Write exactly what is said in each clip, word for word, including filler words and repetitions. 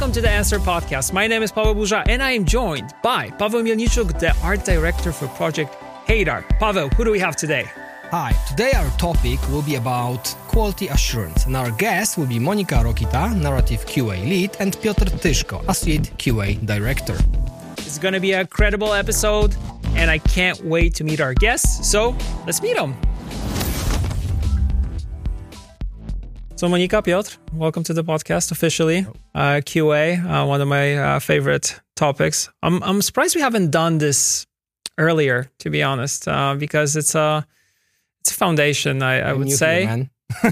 welcome to the Answer Podcast. My name is Paweł Burza, and I am joined by Paweł Mielniczuk, the art director for Project Hadar. Paweł, who do we have today? Hi, today our topic will be about quality assurance, and our guests will be Monika Rokita, narrative Q A lead, and Piotr Tyszko, associate Q A director. It's going to be a credible episode, and I can't wait to meet our guests. So let's meet them. So Monika, Piotr, welcome to the podcast officially. Uh, Q A, uh, one of my uh, favorite topics. I'm I'm surprised we haven't done this earlier, to be honest, uh, because it's a it's a foundation. I, I would say. Man.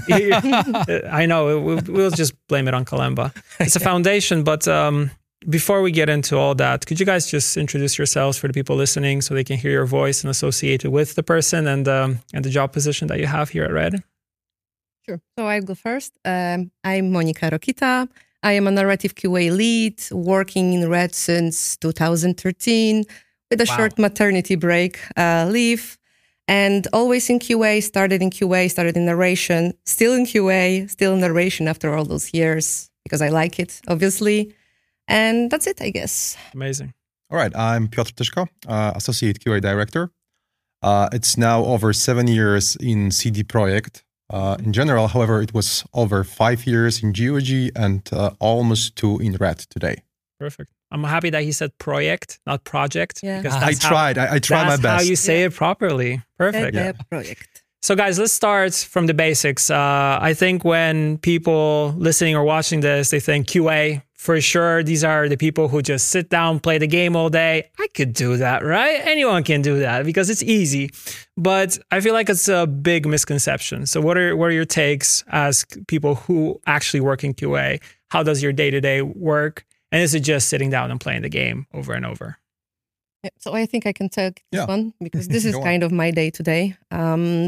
I know we'll, we'll just blame it on Kalemba. It's a foundation, but um, before we get into all that, could you guys just introduce yourselves for the people listening, so they can hear your voice and associate it with the person and um, and the job position that you have here at Red? Sure. So I'll go first. Um, I'm Monika Rokita. I am a narrative Q A lead, working in Red since two thousand thirteen, with a wow. short maternity break uh, leave, and always in Q A. Started in Q A, started in narration, still in Q A, still in narration after all those years because I like it, obviously, and that's it, I guess. Amazing. All right, I'm Piotr Tyszko, uh, associate Q A director. Uh, it's now over seven years in C D Projekt. Uh, in general, however, it was over five years in G O G and uh, almost two in Red today. Perfect. I'm happy that he said project, not project. Yeah. Because I tried. How, I, I tried my best. That's how you say yeah. it properly. Perfect. Yeah. Project. So guys, let's start from the basics. Uh, I think when people listening or watching this, they think Q A, for sure, these are the people who just sit down, play the game all day. I could do that, right? Anyone can do that because it's easy. But I feel like it's a big misconception. So what are what are your takes as people who actually work in Q A? How does your day-to-day work? And is it just sitting down and playing the game over and over? Yeah, so I think I can take this yeah. one because this is kind of my day-to-day. Um,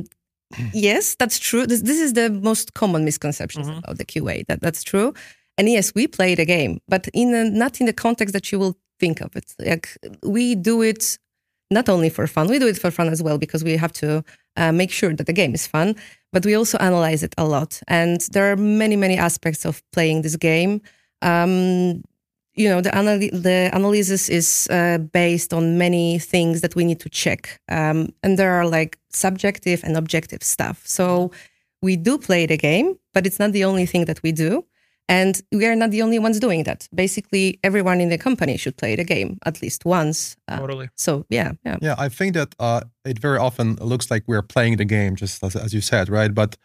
yes, that's true. This, this is the most common misconceptions mm-hmm. about the Q A. That That's true. And yes, we play the game, but in a, not in the context that you will think of it. Like, we do it not only for fun, we do it for fun as well because we have to uh, make sure that the game is fun, but we also analyze it a lot. And there are many, many aspects of playing this game. Um, you know, the, anal- the analysis is uh, based on many things that we need to check. Um, and there are like subjective and objective stuff. So we do play the game, but it's not the only thing that we do. And we are not the only ones doing that. Basically, everyone in the company should play the game at least once. Uh, totally. So, yeah, yeah. Yeah, I think that uh, it very often looks like we're playing the game, just as, as you said, right? But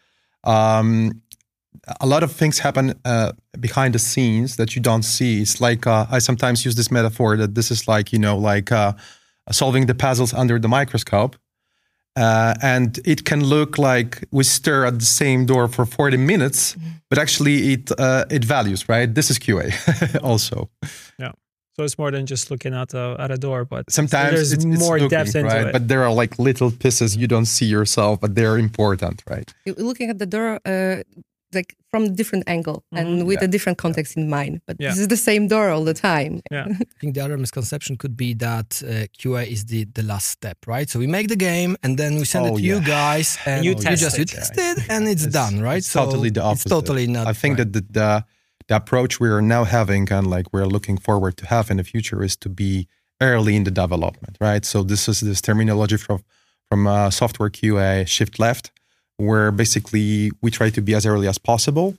um, a lot of things happen uh, behind the scenes that you don't see. It's like, uh, I sometimes use this metaphor that this is like, you know, like uh, solving the puzzles under the microscope. Uh, and it can look like we stare at the same door for forty minutes, mm-hmm. but actually it uh, it values, right? This is Q A also. Yeah. So it's more than just looking at a, at a door, but sometimes there's it's, more it's looking, depth into right? it. But there are like little pieces you don't see yourself, but they're important, right? You're looking at the door uh, like from a different angle mm-hmm. and with yeah. a different context yeah. in mind. But yeah. this is the same door all the time. Yeah. I think the other misconception could be that uh, Q A is the, the last step, right? So we make the game and then we send oh, it to yeah. you guys and you you test just it, you test it and it's, it's done, right? It's so totally the opposite. It's totally not. I think right. that the, the the approach we're now having and like we're looking forward to have in the future is to be early in the development, right? So this is this terminology from from uh, software Q A shift left, where basically we try to be as early as possible.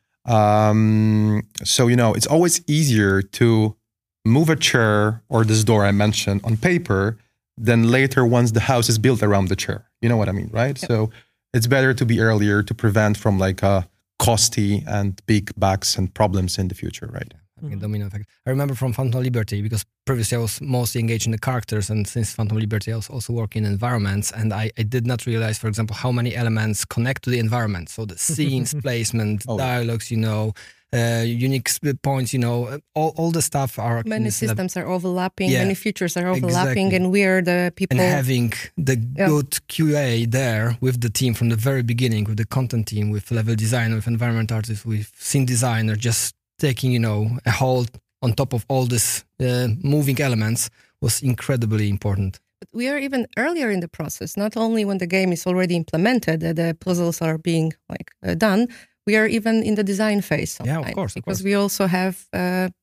Um, so, you know, it's always easier to move a chair or this door I mentioned on paper than later once the house is built around the chair. You know what I mean, right? Yep. So it's better to be earlier to prevent from like a costly and big bugs and problems in the future, right? Mm-hmm. Domino effect. I remember from Phantom Liberty because previously I was mostly engaged in the characters, and since Phantom Liberty I was also working in environments, and I, I did not realize, for example, how many elements connect to the environment. So the scenes, placement, oh, dialogues, you know, uh, unique points, you know, all, all the stuff are... Many systems are overlapping, yeah, many features are overlapping, exactly. and we are the people... And having the yeah. good Q A there with the team from the very beginning, with the content team, with level designer, with environment artists, with scene designer, just taking, you know, a hold on top of all these uh, moving elements was incredibly important. But we are even earlier in the process, not only when the game is already implemented, uh, the puzzles are being like uh, done, we are even in the design phase sometimes. Yeah, of course. Because of course. we also have uh,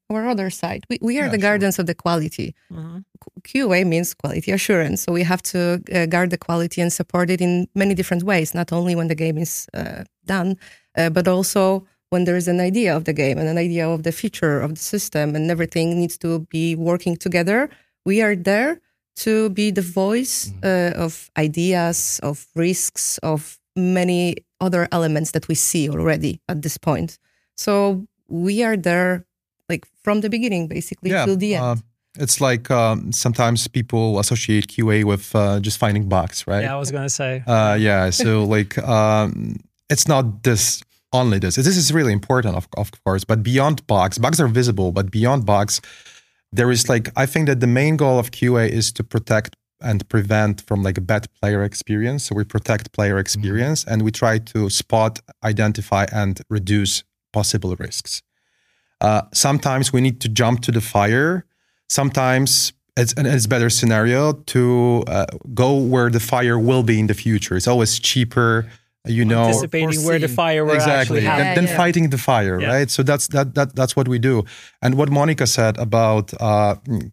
our other side. We, we are Yeah, the sure. guardians of the quality. Mm-hmm. Q A means quality assurance. So we have to uh, guard the quality and support it in many different ways, not only when the game is uh, done, uh, but also when there is an idea of the game and an idea of the feature of the system and everything needs to be working together. We are there to be the voice uh, of ideas, of risks, of many other elements that we see already at this point. So we are there like from the beginning, basically, Yeah, till the end. uh, it's like um, sometimes people associate Q A with uh, just finding bugs, right? Yeah, I was gonna say. Uh, yeah. So like, um, it's not this only this. This is really important, of, of course. But beyond bugs, bugs are visible. But beyond bugs, there is like I think that the main goal of Q A is to protect and prevent from like a bad player experience. So we protect player experience mm-hmm. and we try to spot, identify, and reduce possible risks. Uh, sometimes we need to jump to the fire. Sometimes it's and it's better scenario to uh, go where the fire will be in the future. It's always cheaper, you know, anticipating where the fire will exactly actually happen. than, than yeah. fighting the fire, Yeah. right? So that's that that that's what we do. And what Monica said about uh,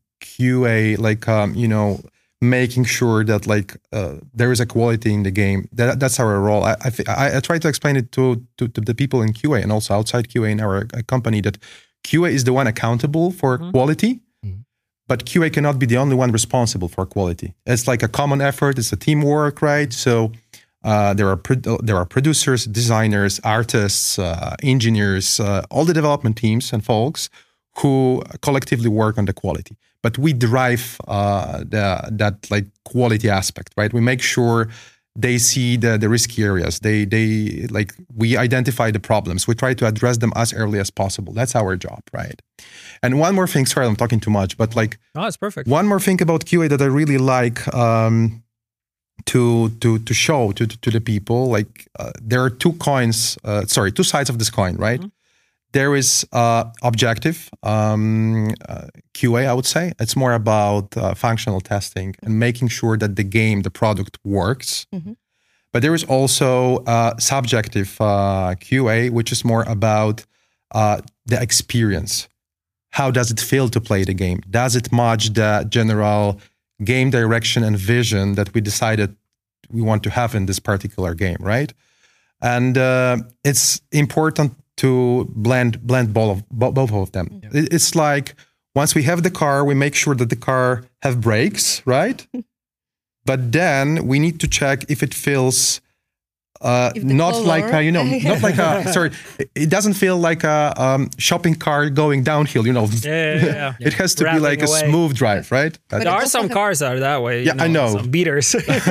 Q A, like um, you know, making sure that like uh, there is a quality in the game. That that's our role. I I, th- I I try to explain it to, to to the people in Q A and also outside Q A in our uh, company that Q A is the one accountable for mm-hmm. quality. But Q A cannot be the only one responsible for quality. It's like a common effort. It's a teamwork, right? So uh, there are pro- there are producers, designers, artists, uh, engineers, uh, all the development teams and folks who collectively work on the quality. But we drive uh, the, that like quality aspect, right? We make sure they see the, the risky areas. They they like we identify the problems. We try to address them as early as possible. That's our job, right? And one more thing, sorry, I'm talking too much, but like, oh, it's perfect. One more thing about Q A that I really like um, to to to show to to the people, like uh, there are two coins, uh, sorry, two sides of this coin, right? Mm-hmm. There is uh, objective um, uh, Q A, I would say. It's more about uh, functional testing and making sure that the game, the product works. Mm-hmm. But there is also uh, subjective uh, Q A, which is more about uh, the experience. How does it feel to play the game? Does it match the general game direction and vision that we decided we want to have in this particular game, right? And uh, it's important to blend blend both of, both of them. Yeah. It's like once we have the car, we make sure that the car have brakes, right? But then we need to check if it feels uh, not color, like a, you know, not like a sorry, it doesn't feel like a um, shopping cart going downhill. You know, yeah, yeah, yeah. It has to Rattling be like away. A smooth drive, right? But there are some cars that are that way. Yeah, you know, I know. Some beaters.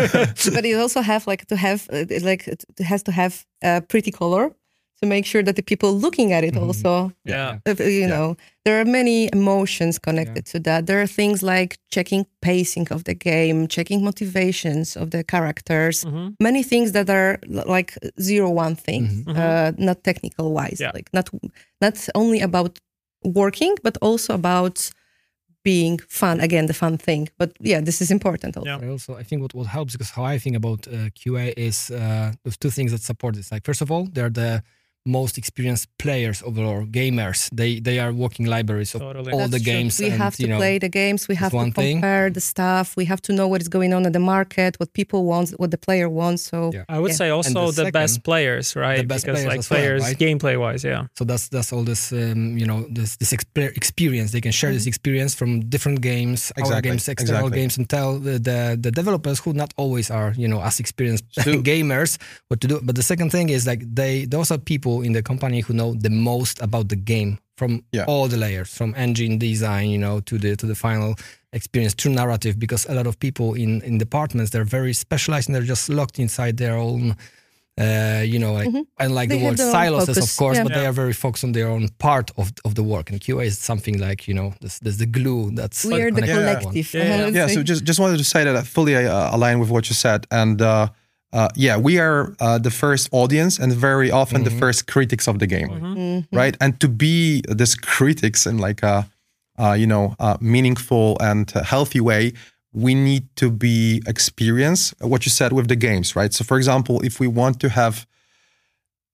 But it also have like to have uh, like it has to have a pretty color. To make sure that the people looking at it mm-hmm. also, yeah, uh, you yeah. know, there are many emotions connected yeah. to that. There are things like checking pacing of the game, checking motivations of the characters, mm-hmm. many things that are like zero one things, mm-hmm. uh, not technical wise, yeah. like not not only about working, but also about being fun. Again, the fun thing. But yeah, this is important also. Yeah. Also, I think what, what helps, because how I think about uh, Q A is uh, those two things that support this. Like, first of all, they're the most experienced players overall, gamers. They they are working libraries of totally. all That's the true. games. We and, have to you know, play the games. We have to compare thing. the stuff. We have to know what is going on in the market, what people want, what the player wants. So yeah. I would yeah. say also the, the second, best players, right? The best because players like as players, well, right? gameplay wise, yeah. So that's that's all this, um, you know, this this exp- experience. They can share mm-hmm. this experience from different games, exactly. our games, external exactly. games, and tell the, the the developers who not always are, you know, as experienced so, gamers what to do. But the second thing is like they those are people in the company who know the most about the game from yeah. all the layers, from engine design, you know, to the to the final experience, true narrative. Because a lot of people in in departments, they're very specialized and they're just locked inside their own, uh, you know, like mm-hmm. I like they the word silos, of course, yeah. but yeah. they are very focused on their own part of of the work. And Q A is something like, you know, this, this the glue that's we are the collective. Yeah, yeah. yeah so just just wanted to say that I fully uh, align with what you said, and. Uh, Uh, yeah, we are uh, the first audience and very often mm-hmm. the first critics of the game, mm-hmm. right? And to be this critics in like a, uh, you know, a meaningful and healthy way, we need to be experienced. What you said with the games, right? So, for example, if we want to have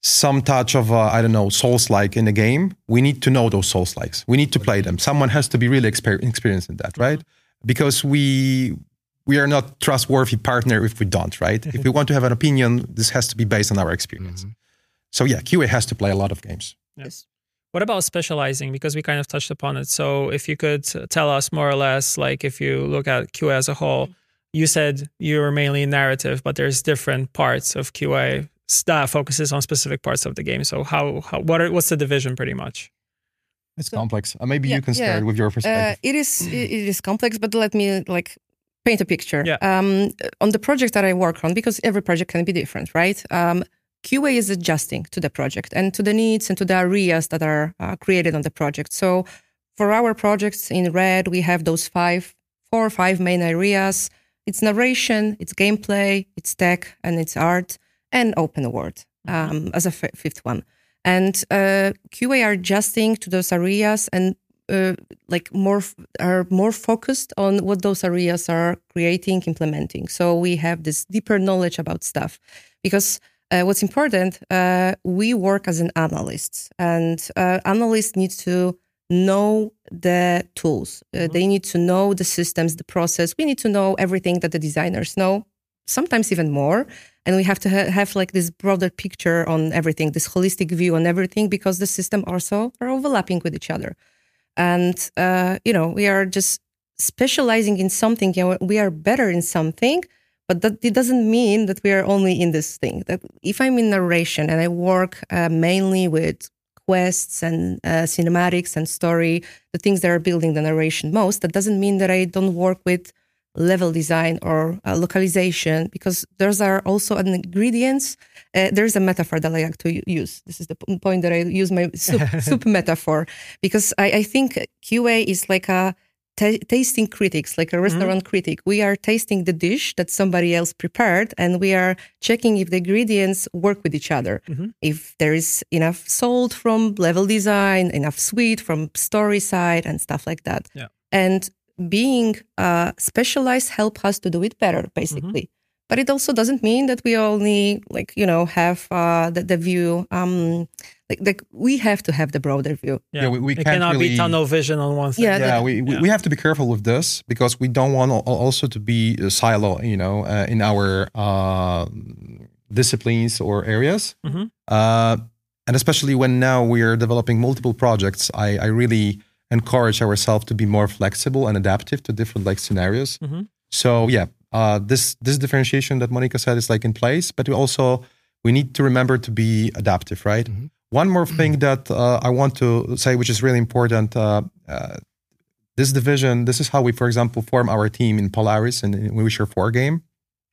some touch of, uh, I don't know, Souls-like in a game, we need to know those Souls-likes. We need to play them. Someone has to be really exper- experienced in that, right? Because we we are not trustworthy partner if we don't, right? If we want to have an opinion, this has to be based on our experience. Mm-hmm. So yeah, Q A has to play a lot of games. Yes. What about specializing? Because we kind of touched upon it. So if you could tell us more or less, like if you look at Q A as a whole, you said you're mainly narrative, but there's different parts of Q A that focuses on specific parts of the game. So how, how what are, what's the division pretty much? It's so, complex. Uh, maybe yeah, you can start yeah. with your perspective. Uh, it is it is complex, but let me like paint a picture. Yeah. Um, on the project that I work on, because every project can be different, right? Um, Q A is adjusting to the project and to the needs and to the areas that are uh, created on the project. So for our projects in Red, we have those five, four or five main areas. It's narration, it's gameplay, it's tech, and it's art, and open world um, mm-hmm. as a f- fifth one. And uh, Q A are adjusting to those areas and uh, like more are more focused on what those areas are creating, implementing. So we have this deeper knowledge about stuff because. Uh, what's important, uh, we work as an analysts, and uh, analysts need to know the tools. Uh, mm-hmm. They need to know the systems, the process. We need to know everything that the designers know, sometimes even more. And we have to ha- have like this broader picture on everything, this holistic view on everything, because the system also are overlapping with each other. And, uh, you know, we are just specializing in something. You know, we are better in something. But that it doesn't mean that we are only in this thing. That if I'm in narration and I work uh, mainly with quests and uh, cinematics and story, the things that are building the narration most, that doesn't mean that I don't work with level design or uh, localization, because those are also an ingredients. Uh, there's a metaphor that I like to use. This is the p- point that I use my soup, soup metaphor, because I, I think Q A is like a T- tasting critics, like a restaurant mm-hmm. critic. We are tasting the dish that somebody else prepared, and we are checking if the ingredients work with each other. Mm-hmm. If there is enough salt from level design, enough sweet from story side, and stuff like that. Yeah. And being uh, specialized help us to do it better, basically. Mm-hmm. But it also doesn't mean that we only, like, you know, have uh, the, the view. Um, like, like we have to have the broader view. Yeah, yeah we, we it can't cannot really, be tunnel vision on one thing. Yeah, yeah, the, we, we, yeah. we have to be careful with this because we don't want also to be a silo, you know, uh, in our uh, disciplines or areas. Mm-hmm. Uh, and especially when now we are developing multiple projects, I, I really encourage ourselves to be more flexible and adaptive to different like scenarios. Mm-hmm. So yeah, uh, this this differentiation that Monika said is like in place, but we also we need to remember to be adaptive, right? Mm-hmm. One more thing that uh, I want to say, which is really important, uh, uh, this division, this is how we, for example, form our team in Polaris and in Witcher four game.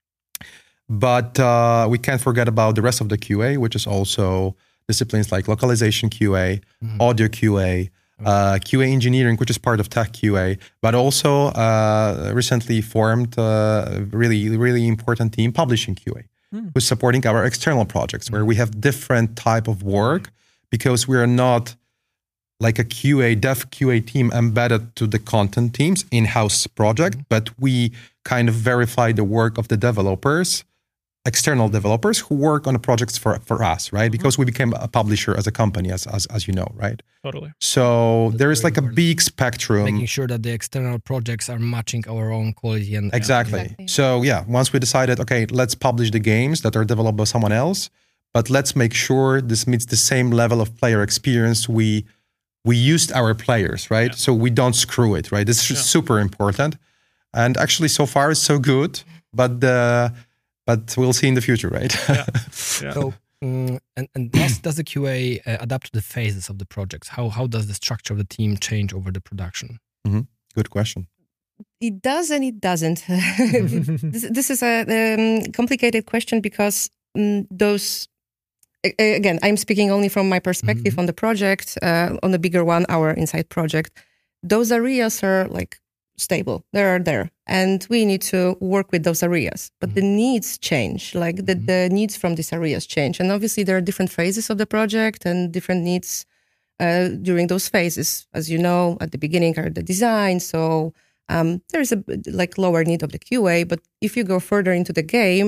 But uh, we can't forget about the rest of the Q A, which is also disciplines like localization Q A, mm-hmm. audio Q A, uh, Q A engineering, which is part of tech Q A, but also uh, recently formed a really, really important team, publishing Q A. Mm. Who's supporting our external projects, where we have different type of work because we are not like a Q A, dev Q A team embedded to the content teams in-house project, mm. but we kind of verify the work of the developers, external developers who work on the projects for, for us, right? Mm-hmm. Because we became a publisher as a company, as as, as you know, right? Totally. So That's there is like important. a big spectrum. Making sure that the external projects are matching our own quality. and Exactly. Exactly. So yeah, once we decided, okay, let's publish the games that are developed by someone else, but let's make sure this meets the same level of player experience we we used our players, right? Yeah. So we don't screw it, right? This is yeah. super important. And actually so far it's so good, but uh, but we'll see in the future, right? Yeah. Yeah. So, um, and, and does, does the Q A uh, adapt to the phases of the projects? How how does the structure of the team change over the production? Mm-hmm. Good question. It does and it doesn't. this, this is a um, complicated question because um, those, again, I'm speaking only from my perspective mm-hmm. on the project, uh, on the bigger one, our Inside project. Those areas are like stable. They are there. And we need to work with those areas. But mm-hmm. the needs change, like the, mm-hmm. the needs from these areas change. And obviously there are different phases of the project and different needs uh, during those phases. As you know, at the beginning are the design. So um, there's a like lower need of the Q A. But if you go further into the game,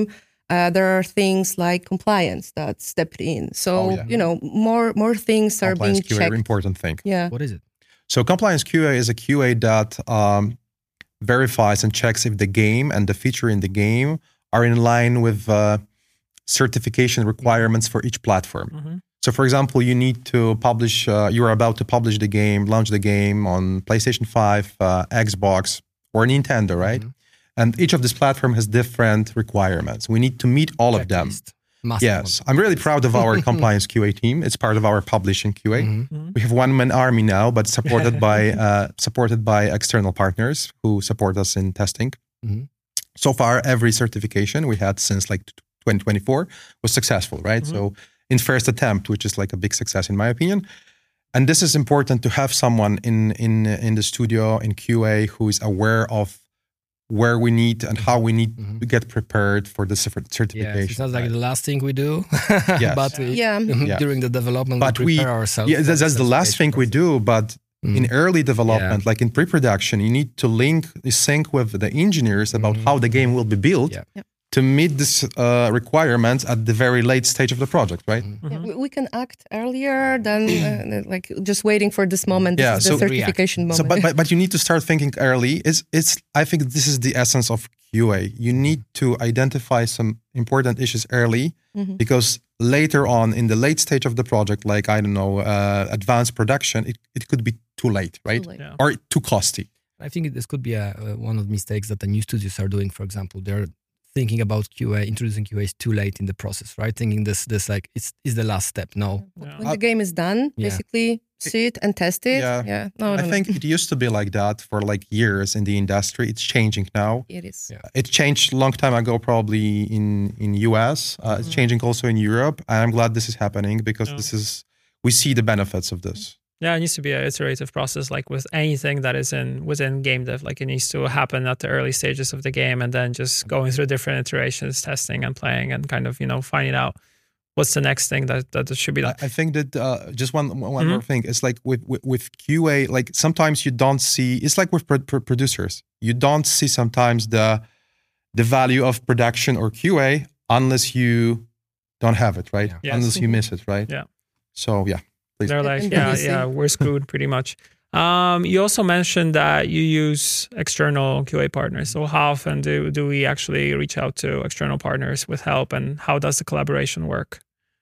uh, there are things like compliance that stepped in. So Oh, yeah. you know, more more things are Compliance being Q A, checked. important thing. Yeah. What is it? So compliance Q A is a Q A that um, verifies and checks if the game and the feature in the game are in line with uh, certification requirements for each platform. Mm-hmm. So, for example, you need to publish, uh, you are about to publish the game, launch the game on PlayStation five, uh, Xbox, or Nintendo, right? Mhm. And each of these platforms has different requirements. We need to meet all of them. Checklist. Must Yes, have I'm really proud of our compliance Q A team. It's part of our publishing Q A. Mhm. Mm-hmm. We have one man army now, but supported by uh, supported by external partners who support us in testing. Mhm. So far, every certification we had since like twenty twenty-four was successful, right? Mhm. So in first attempt, which is like a big success in my opinion. And this is important to have someone in in in the studio in Q A who is aware of where we need and how we need Mhm. to get prepared for the cer- Yes, certification. it's not like right? the last thing we do, Yes. but we, Yeah. Yeah. during the development But we we, prepare ourselves. yeah, for that's, that's the last thing we certification do. But process. in Mhm. early development, like in pre-production, you need to link, sync with the engineers about Mhm. how the game will be built Yeah. Yep. to meet these uh, requirements at the very late stage of the project, right? Mhm. Yeah, Mhm. we, we can act earlier than uh, like just waiting for this moment. This Yeah, is so the react. certification moment. So, but, but but you need to start thinking early. It's it's. I think this is the essence of Q A. You need to identify some important issues early, Mhm. because later on in the late stage of the project, like I don't know, uh, advanced production, it, it could be too late, right? late. Yeah. Or too costly. I think this could be a, uh, one of the mistakes that the new studios are doing. For example, they're thinking about Q A, introducing Q A is too late in the process, right? Thinking this, this like it's is the last step. No, Yeah. When the game is done, Yeah. basically see it and test it. Yeah. Yeah. No, no, I no. think it used to be like that for like years in the industry. It's changing now. it is. Yeah. It changed a long time ago, probably in in U S. Uh, It's Mhm. changing also in Europe, and I'm glad this is happening because Yeah. this is we see the benefits of this. Yeah, it needs to be an iterative process, like with anything that is in within game dev. Like it needs to happen at the early stages of the game, and then just going through different iterations, testing and playing, and kind of you know finding out what's the next thing that that should be done. I, I think that uh, just one one Mhm. more thing is like with, with with Q A. Like sometimes you don't see. It's like with pro- pro- producers. You don't see sometimes the the value of production or Q A unless you don't have it, right? Yeah. Yes. Unless you miss it, right? Yeah. So yeah. They're And- like, and yeah, busy. yeah, we're screwed pretty much. Um, you also mentioned that you use external Q A partners. So how often do do we actually reach out to external partners with help, and how does the collaboration work?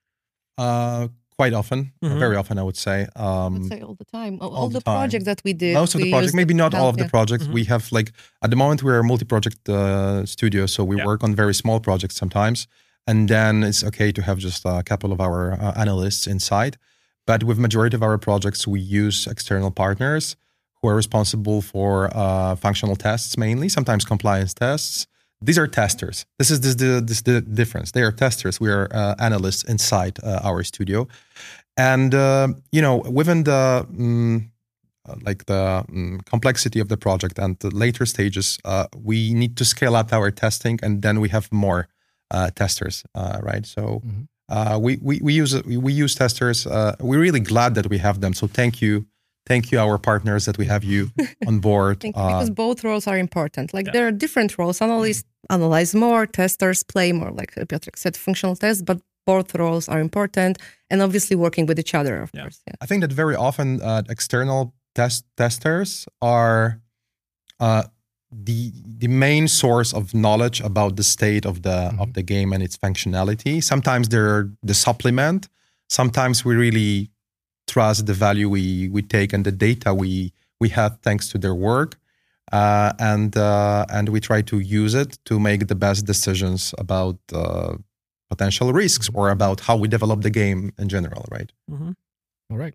Uh, quite often, Mhm. very often, I would say. I would Um, say all the time. All, all all the the time. projects that we did. most of the we projects, used maybe not all of the yeah. projects. Mhm. We have like at the moment we're a multi-project uh, studio, so we Yeah. work on very small projects sometimes, and then it's okay to have just a couple of our uh, analysts inside. But with majority of our projects, we use external partners who are responsible for uh, functional tests mainly, sometimes compliance tests. These are testers. This is this the this the difference. They are testers. We are uh, analysts inside uh, our studio, and uh, you know within the. Um, uh, like the um, complexity of the project and the later stages, uh, we need to scale up our testing, and then we have more uh, testers, uh, right? So Mhm. uh, we, we we use we, we use testers. Uh, we're really glad that we have them. So thank you, thank you, our partners, that we have you on board. Thank you, Uh, because both roles are important. Like Yeah. there are different roles. Analysts analyze more, testers play more, like Piotr said, functional tests, but both roles are important, and obviously working with each other, of Yeah. course. Yeah. I think that very often uh, external test testers are uh, the the main source of knowledge about the state of the of the game and its functionality. Sometimes they're the supplement. Sometimes we really trust the value we we take and the data we we have thanks to their work, uh, and uh, and we try to use it to make the best decisions about uh, potential risks or about how we develop the game in general, right? Mhm. All right.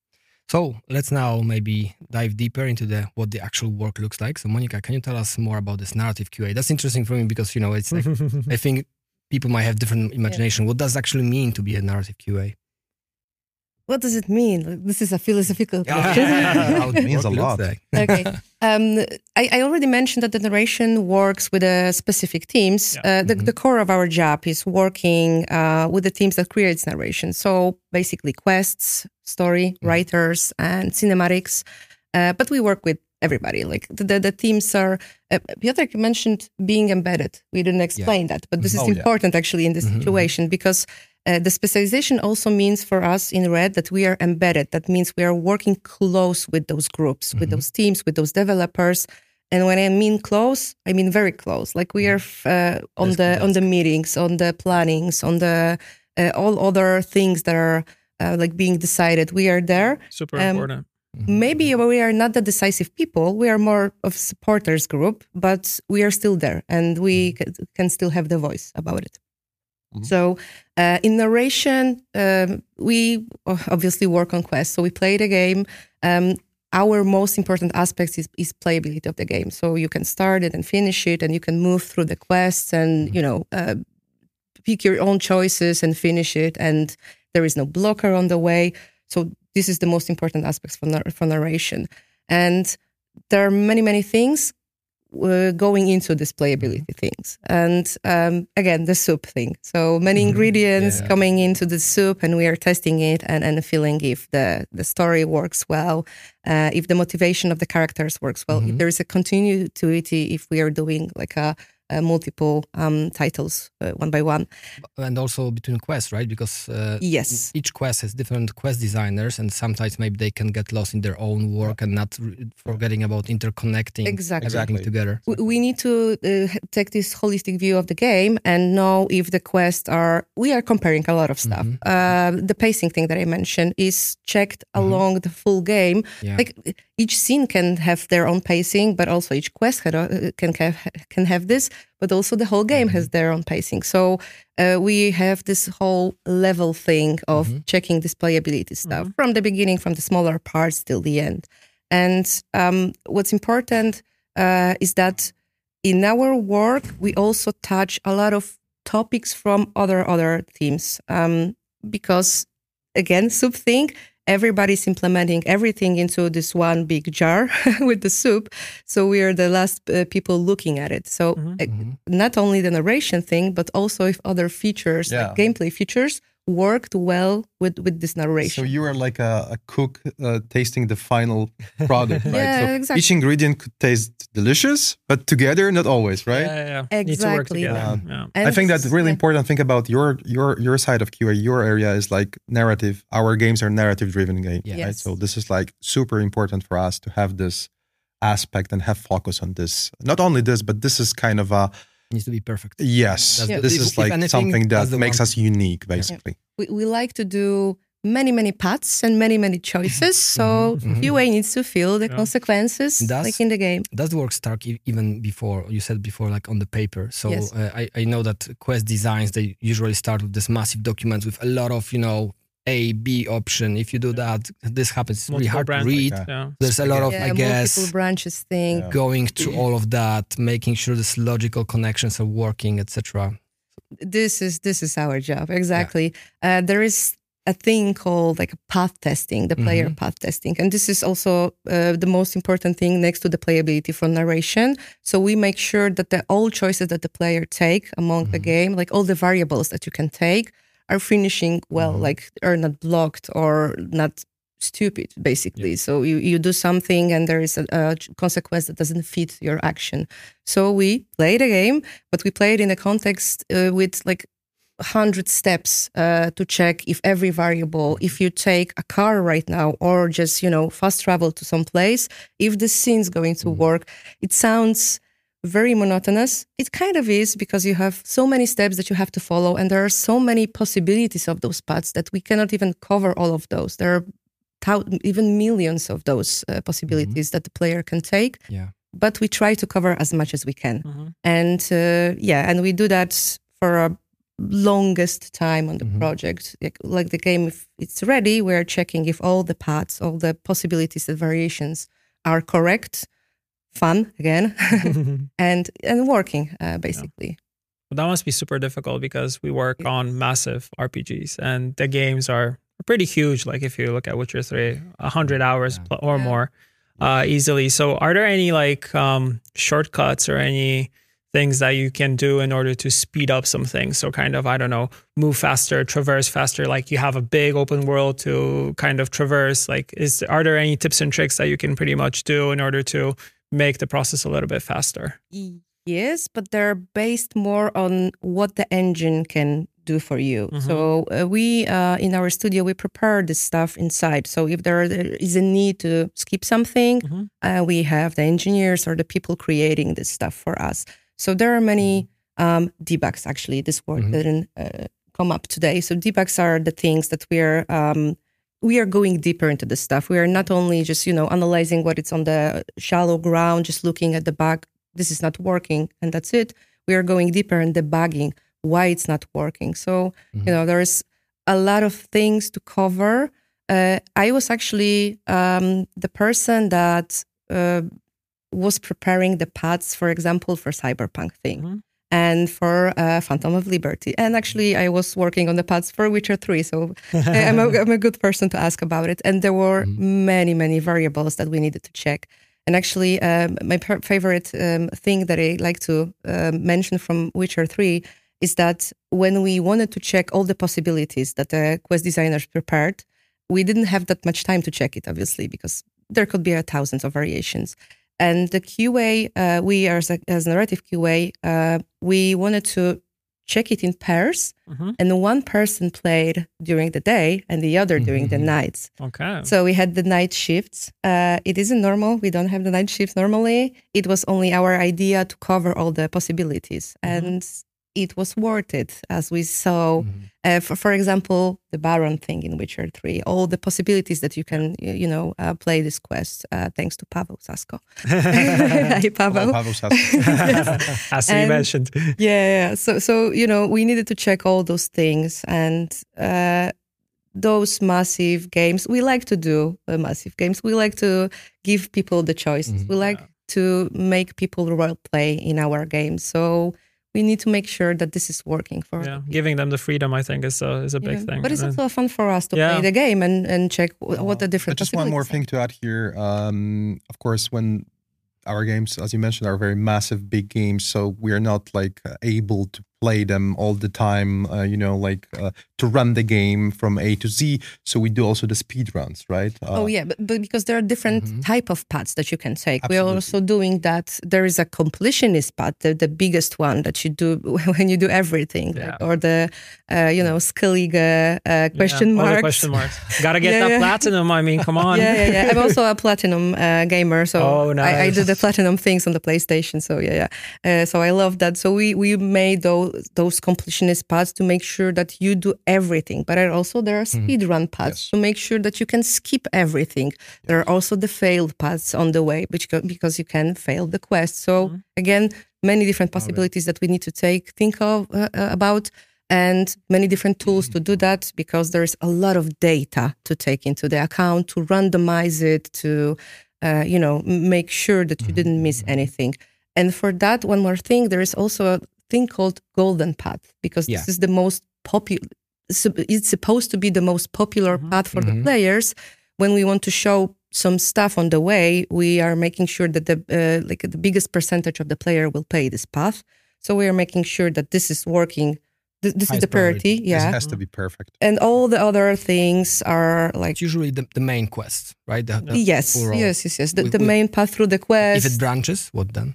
So let's now maybe dive deeper into the what the actual work looks like. So Monika, can you tell us more about this narrative Q A? That's interesting for me because you know it's like I think people might have different imagination. What does it actually mean to be a narrative Q A? What does it mean? This is a philosophical Yeah. question. How It means a work looks lot. like. Okay. Um, I, I already mentioned that the narration works with uh, specific teams. Yeah. Uh, the, the core of our job is working uh, with the teams that creates narration. So basically quests, story, writers, and cinematics. Uh, but we work with everybody. Like the the, the teams are. Uh, Piotr mentioned being embedded. We didn't explain yeah. that, but this is oh, important yeah. actually in this mm-hmm. situation because uh, the specialization also means for us in Red that we are embedded. That means we are working close with those groups, mm-hmm. with those teams, with those developers. And when I mean close, I mean very close. Like we are uh, on that's the good, on the meetings, on the plannings, on the uh, all other things that are uh, like being decided. We are there. Super um, important. Maybe we are not the decisive people. We are more of supporters group, but we are still there, and we mm-hmm. can still have the voice about it. Mm-hmm. So uh, in narration, um, we obviously work on quests. So we play the game. Um, our most important aspect is, is playability of the game. So you can start it and finish it, and you can move through the quests and, you know, uh, pick your own choices and finish it. And there is no blocker on the way. So this is the most important aspects for, nar- for narration. And there are many, many things uh, going into this playability mm-hmm. things. And um, again, the soup thing. So many mm-hmm. ingredients yeah. coming into the soup, and we are testing it and, and feeling if the, the story works well, uh, if the motivation of the characters works well, mm-hmm. if there is a continuity, if we are doing like a Uh, multiple um, titles uh, one by one. And also between quests, right? Because uh, yes. each quest has different quest designers, and sometimes maybe they can get lost in their own work and not re- forgetting about interconnecting exactly. everything together. We, we need to uh, take this holistic view of the game and know if the quests are, we are comparing a lot of stuff. Mm-hmm. Uh, the pacing thing that I mentioned is checked mm-hmm. along the full game. Yeah. Like each scene can have their own pacing, but also each quest had, uh, can, have, can have this. But also the whole game has their own pacing. So uh, we have this whole level thing of mm-hmm. checking this playability stuff mm-hmm. from the beginning, from the smaller parts till the end. And um, what's important uh, is that in our work, we also touch a lot of topics from other other teams. Um, because again, soup thing, everybody's implementing everything into this one big jar with the soup. So we are the last uh, people looking at it. So mm-hmm. uh, not only the narration thing, but also if other features, yeah. like gameplay features, worked well with, with this narration. So you are like a, a cook uh, tasting the final product, right? Yeah, so exactly. Each ingredient could taste delicious, but together, not always, right? Yeah, yeah, yeah. Exactly. Need to work together. Yeah. Yeah. I think that's really yeah. important. Think about your your your side of Q A. Your area is like narrative. Our games are narrative-driven games, yes. right? So this is like super important for us to have this aspect and have focus on this. Not only this, but this is kind of a needs to be perfect. Yes, yeah. this if, is like anything, something that makes one. us unique, basically. Yeah. We, we like to do many, many paths and many, many choices. So mm-hmm. Q A needs to feel the yeah. consequences, does, like in the game. Does the work start even before, you said before, like on the paper? So yes. uh, I, I know that quest designs, they usually start with this massive documents with a lot of, you know, A, B option. If you do that, this happens. It's really hard to read. Like yeah. There's a lot of, yeah, I guess, multiple branches thing. Yeah. Going through all of that, making sure these logical connections are working, et cetera. This is this is our job exactly. Yeah. Uh, there is a thing called like path testing, the player mm-hmm. path testing, and this is also uh, the most important thing next to the playability for narration. So we make sure that the all choices that the player take among mm-hmm. the game, like all the variables that you can take, are finishing well, mm-hmm. like are not blocked or not stupid, basically. Yeah. So you, you do something and there is a, a consequence that doesn't fit your action. So we play the game, but we play it in a context uh, with like one hundred steps uh, to check if every variable, if you take a car right now or just, you know, fast travel to some place, if the scene's going to mm-hmm. work. It sounds very monotonous. It kind of is, because you have so many steps that you have to follow, and there are so many possibilities of those paths that we cannot even cover all of those. There are th- even millions of those uh, possibilities mm-hmm. that the player can take. Yeah. But we try to cover as much as we can. Mm-hmm. And uh, yeah, and we do that for a longest time on the mm-hmm. project. Like, like the game, if it's ready, we're checking if all the paths, all the possibilities and variations are correct, fun again, and and working uh, basically. Yeah. Well, that must be super difficult because we work on massive R P Gs and the games are pretty huge. Like if you look at Witcher three, one hundred hours yeah. or yeah. more uh, easily. So are there any like um, shortcuts or any things that you can do in order to speed up some things. So kind of, I don't know, move faster, traverse faster. Like you have a big open world to kind of traverse. Like, is are there any tips and tricks that you can pretty much do in order to make the process a little bit faster? Yes, but they're based more on what the engine can do for you. Mm-hmm. So uh, we, uh, in our studio, we prepare this stuff inside. So if there, there is a need to skip something, mm-hmm. uh, we have the engineers or the people creating this stuff for us. So there are many um, debugs, actually. This word mm-hmm. didn't uh, come up today. So debugs are the things that we're... Um, we are going deeper into the stuff. We are not only just, you know, analyzing what it's on the shallow ground, just looking at the bug, this is not working, and that's it. We are going deeper and debugging why it's not working. So, mm-hmm. you know, there's a lot of things to cover. Uh, I was actually um, the person that uh, was preparing the paths, for example, for Cyberpunk thing. Mm-hmm. And for uh, Phantom of Liberty. And actually, I was working on the paths for Witcher three, so I'm, a, I'm a good person to ask about it. And there were mm-hmm. many, many variables that we needed to check. And actually, um, my per- favorite um, thing that I like to uh, mention from Witcher three is that when we wanted to check all the possibilities that the quest designers prepared, we didn't have that much time to check it, obviously, because there could be uh, thousands of variations. And the Q A, uh, we as a, as narrative Q A, uh, we wanted to check it in pairs, mm-hmm. and one person played during the day and the other mm-hmm. during the nights. Okay. So we had the night shifts. Uh, it isn't normal. We don't have the night shifts normally. It was only our idea to cover all the possibilities. Mm-hmm. And it was worth it, as we saw, mm-hmm. uh, for, for example, the Baron thing in Witcher three, all the possibilities that you can, you know, uh, play this quest, uh, thanks to Paweł Sasko. Hi, Paweł. Paweł Sasko. Yes. As and, you mentioned. Yeah, yeah. So, so, you know, we needed to check all those things, and uh, those massive games, we like to do uh, massive games. We like to give people the choices. Mm-hmm. We like yeah. to make people role play in our games. So we need to make sure that this is working for yeah, giving them the freedom, I think, is a, is a big yeah. thing. But it's also fun for us to yeah. play the game and, and check w- what the different but just one more thing to add here. Um, of course, when our games, as you mentioned, are very massive, big games, so we're not like uh, able to play them all the time, uh, you know, like uh, to run the game from A to Z. So we do also the speed runs, right? Uh, oh yeah, but, but because there are different mm-hmm. type of paths that you can take. Absolutely. We're also doing that. There is a completionist path, the, the biggest one that you do when you do everything, yeah. like, or the uh, you know Skellige uh, question yeah, marks. All the question marks. Gotta get yeah, that yeah. platinum. I mean, come on. yeah, yeah, yeah. I'm also a platinum uh, gamer, so oh, nice. I, I do the platinum things on the PlayStation. So yeah, yeah. Uh, so I love that. So we we made those those completionist paths to make sure that you do everything, but also there are speed run mm-hmm. paths yes. to make sure that you can skip everything. Yes. There are also the failed paths on the way, which because you can fail the quest. So mm-hmm. again, many different possibilities that we need to take think of uh, about, and many different tools mm-hmm. to do that, because there's a lot of data to take into the account, to randomize it, to uh, you know make sure that you mm-hmm. didn't miss anything. And for that, one more thing, there is also a thing called golden path, because yeah. this is the most popular, it's supposed to be the most popular mm-hmm. path for mm-hmm. the players. When we want to show some stuff on the way, we are making sure that the uh, like the biggest percentage of the player will play this path. So we are making sure that this is working. Th- this Highest is the priority. priority. Yeah, it has to be perfect. And all the other things are like it's usually the, the main quest, right? The, the yes, yes, yes, yes. The, we, the main path through the quest. If it branches, what then?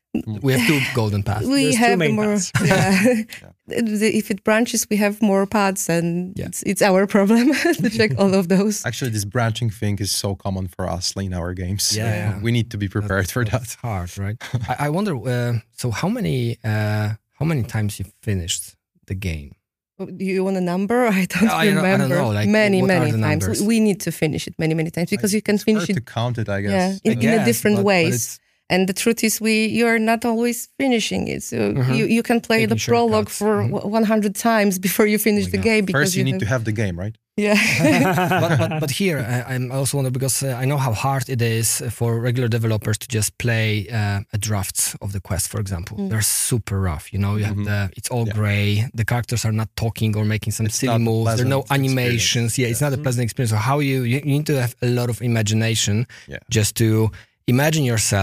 We have two golden paths. We There's have two main more. paths. Yeah. yeah. If it branches, we have more paths, and yeah. it's, it's our problem to check all of those. Actually, this branching thing is so common for us in our games. Yeah, yeah. We need to be prepared that's, for that's that. Hard, right? I, I wonder. Uh, so, how many uh, how many times you finished the game? Do you want a number? I don't no, remember. I don't, I don't know. Like, many, what many are the times. numbers? We need to finish it many, many times, because you can it's finish hard it. to count it, I guess. Yeah, in, I in guess, a different but, ways. But and the truth is, we you are not always finishing it. So mm-hmm. you, you can play Taking the prologue shortcuts. for mm-hmm. one hundred times before you finish oh the God. game. Because First, you, you need have, to have the game, right? Yeah. but, but, but here, I, I'm also wondering, because uh, I know how hard it is for regular developers to just play uh, a draft of the quest, for example. Mm. They're super rough. You know, you mm-hmm. have the, it's all yeah. gray. The characters are not talking or making some it's silly moves. There are no animations. Experience. Yeah, it's yeah. not a pleasant experience. So how you, you, you need to have a lot of imagination yeah. just to imagine yourself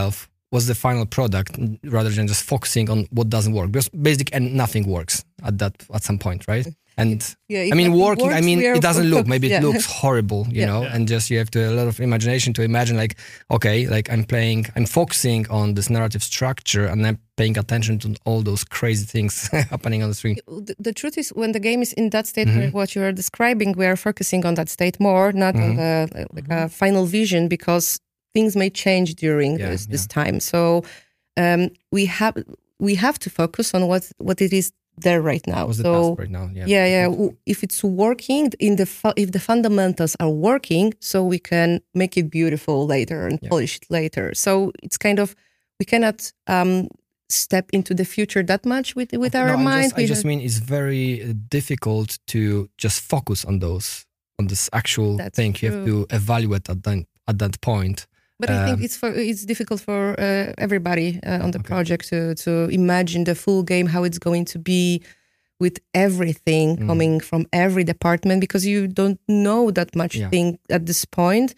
what's the final product rather than just focusing on what doesn't work, because basically and nothing works at that at some point, right? And Yeah, I mean, if nothing working, I works, mean, we are it doesn't look, maybe yeah. it looks horrible, you Yeah. know, Yeah. and just you have to a lot of imagination to imagine like, okay, like I'm playing, I'm focusing on this narrative structure and I'm paying attention to all those crazy things happening on the screen. The, the truth is, when the game is in that state, Mhm. where what you are describing, we are focusing on that state more, not on Mhm. the like, uh, final vision, because things may change during Yeah, this, this time. So um, we have we have to focus on what what it is there right now. What's the so task right now? Yeah, yeah, yeah. w- If it's working, in the fu- if the fundamentals are working, so we can make it beautiful later and Yeah. polish it later. So it's kind of we cannot um, step into the future that much with with No, our I mind. Just, I We just have- mean it's very uh, difficult to just focus on those, on this actual That's thing. You have to evaluate at that, at that point. But I think Um, it's for it's difficult for uh, everybody uh, on the Okay. project to to imagine the full game, how it's going to be, with everything Mm. coming from every department, because you don't know that much Yeah. thing at this point.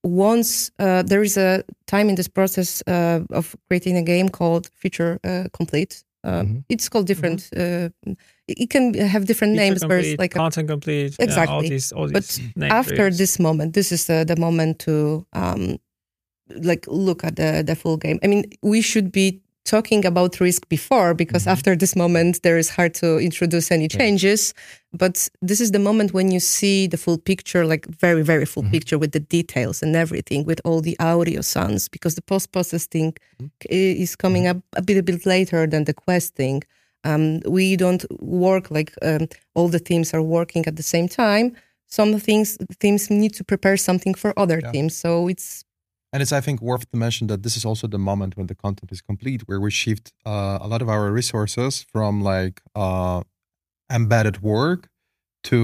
Once uh, there is a time in this process uh, of creating a game called Feature uh, Complete. Uh, Mhm. It's called different. Uh, it it can have different Feature names. There's complete, like a content complete. Yeah, all Exactly. these, all But these names. after this moment, this is the, the moment to um, like look at the, the full game. I mean, we should be talking about risk before, because Mhm. after this moment, there is hard to introduce any changes. But this is the moment when you see the full picture, like very, very full Mhm. picture with the details and everything, with all the audio sounds, because the post-processing Mhm. is coming up a bit, a bit later than the questing. Um, we don't work like um, all the teams are working at the same time. Some things teams need to prepare something for other Yeah. teams, so it's And it's, I think, worth to mention that this is also the moment when the content is complete, where we shift uh, a lot of our resources from like uh, embedded work to,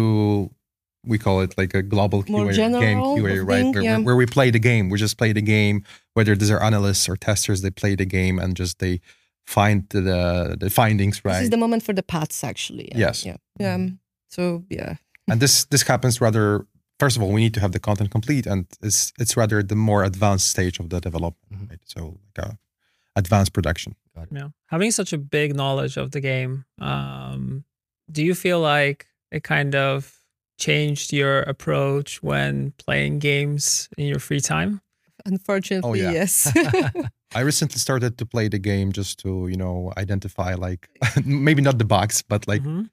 we call it like a global Q A, More or game general Q A, right? thing, where, yeah. where, where we play the game. We just play the game, whether these are analysts or testers, they play the game and just they find the the findings, this is right? the moment for the paths, actually. Uh, Yes. Yeah. Yeah. um, So yeah. And this this happens rather. First of all, we need to have the content complete, and it's it's rather the more advanced stage of the development, Mhm. right? So like a advanced production. Yeah. Having such a big knowledge of the game, um, do you feel like it kind of changed your approach when playing games in your free time? Unfortunately, Oh, yeah. yes. I recently started to play the game just to, you know, identify like maybe not the bugs, but like Mhm.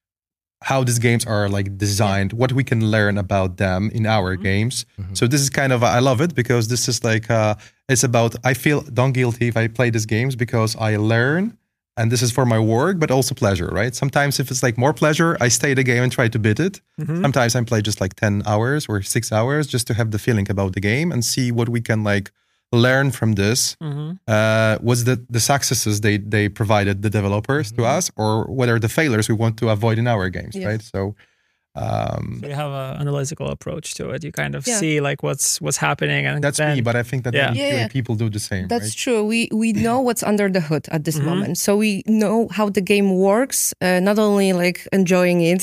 how these games are like designed, what we can learn about them in our Mhm. games. Mhm. So this is kind of I love it because this is like uh it's about I feel don't guilty if I play these games because I learn and this is for my work, but also pleasure, right? Sometimes if it's like more pleasure, I stay the game and try to beat it. Mhm. Sometimes I play just like ten hours or six hours just to have the feeling about the game and see what we can like learn from this. Mhm. Uh, was the the successes they they provided the developers to us, or whether the failures we want to avoid in our games, Yes. right? So, um, So you have an analytical approach to it. You kind of Yeah. see like what's what's happening, and that's then, me. But I think that Yeah. many Yeah, Q A yeah. people do the same. That's right? true. We we know what's under the hood at this Mhm. moment, so we know how the game works. Uh, not only like enjoying it,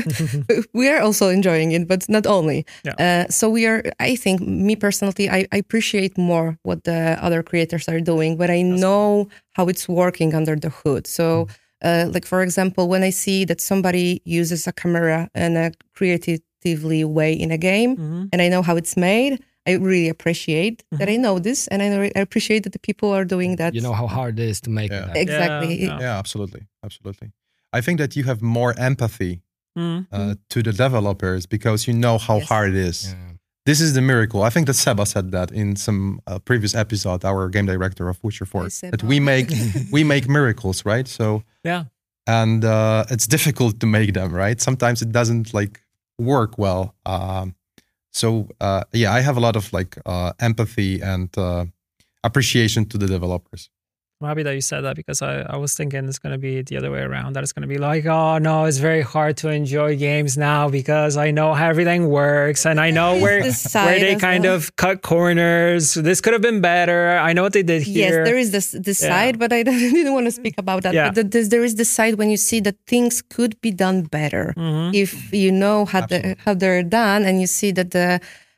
we are also enjoying it, but not only. Yeah. Uh, so we are. I think me personally, I, I appreciate more what the other creators are doing, but I know how it's working under the hood. So. Uh, like for example, when I see that somebody uses a camera in a creatively way in a game, Mhm. and I know how it's made, I really appreciate that I know this, and I re- I appreciate that the people are doing that. You know how hard it is to make Yeah. that. Exactly. Yeah, Yeah, absolutely, absolutely. I think that you have more empathy Mhm. uh, to the developers because you know how Yes. hard it is. Yeah. This is the miracle. I think that Seba said that in some uh, previous episode, our game director of Witcher four, Seba. that we make we make miracles, right? So Yeah. and uh, it's difficult to make them, right? Sometimes it doesn't like work well. Um, so uh, yeah, I have a lot of like uh, empathy and uh, appreciation to the developers. I'm happy that you said that because I, I was thinking it's going to be the other way around. That it's going to be like, oh no, it's very hard to enjoy games now because I know how everything works and I know where This side where they as kind well. of cut corners. This could have been better. I know what they did Yes, here. there is this this Yeah. side, but I didn't want to speak about that. Yeah. But the, this, there is the side when you see that things could be done better Mhm. if you know how the Absolutely. how they're done, and you see that the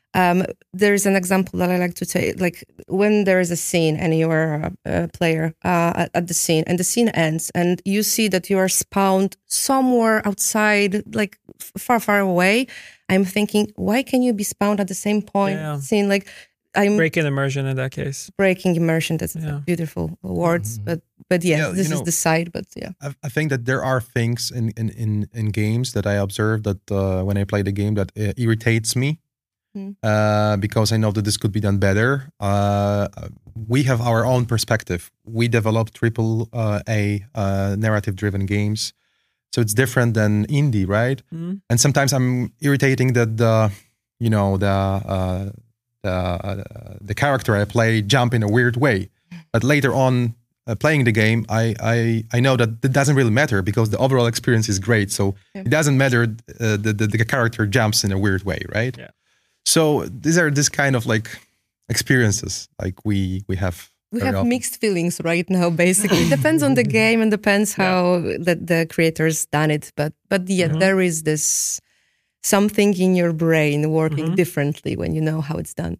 Um, there's an example that I like to take, like when there is a scene and you are a, a player uh, at, at the scene, and the scene ends, and you see that you are spawned somewhere outside, like f- far, far away. I'm thinking, why can you be spawned at the same point? Yeah. Scene, like I'm Breaking immersion in that case. breaking immersion. That's Yeah. beautiful words, Mhm. but but yes, Yeah, this you is know, the side. But yeah, I, I think that there are things in, in, in, in games that I observe that uh, when I play the game that uh, irritates me Hmm. uh, because I know that this could be done better. Uh, we have our own perspective. We develop triple uh, A uh, narrative-driven games, so it's different than indie, right? Mhm. And sometimes I'm irritating that the, you know, the uh, the uh, the character I play jump in a weird way, but later on. Uh, playing the game, I, I I know that it doesn't really matter because the overall experience is great. So Yeah. it doesn't matter uh, the, the the character jumps in a weird way, right? Yeah. So these are this kind of like experiences like we we have. we very have often. mixed feelings right now. Basically, it depends on the game and depends Yeah. how the, the creators done it. But but yeah, Mhm. there is this something in your brain working Mhm. differently when you know how it's done.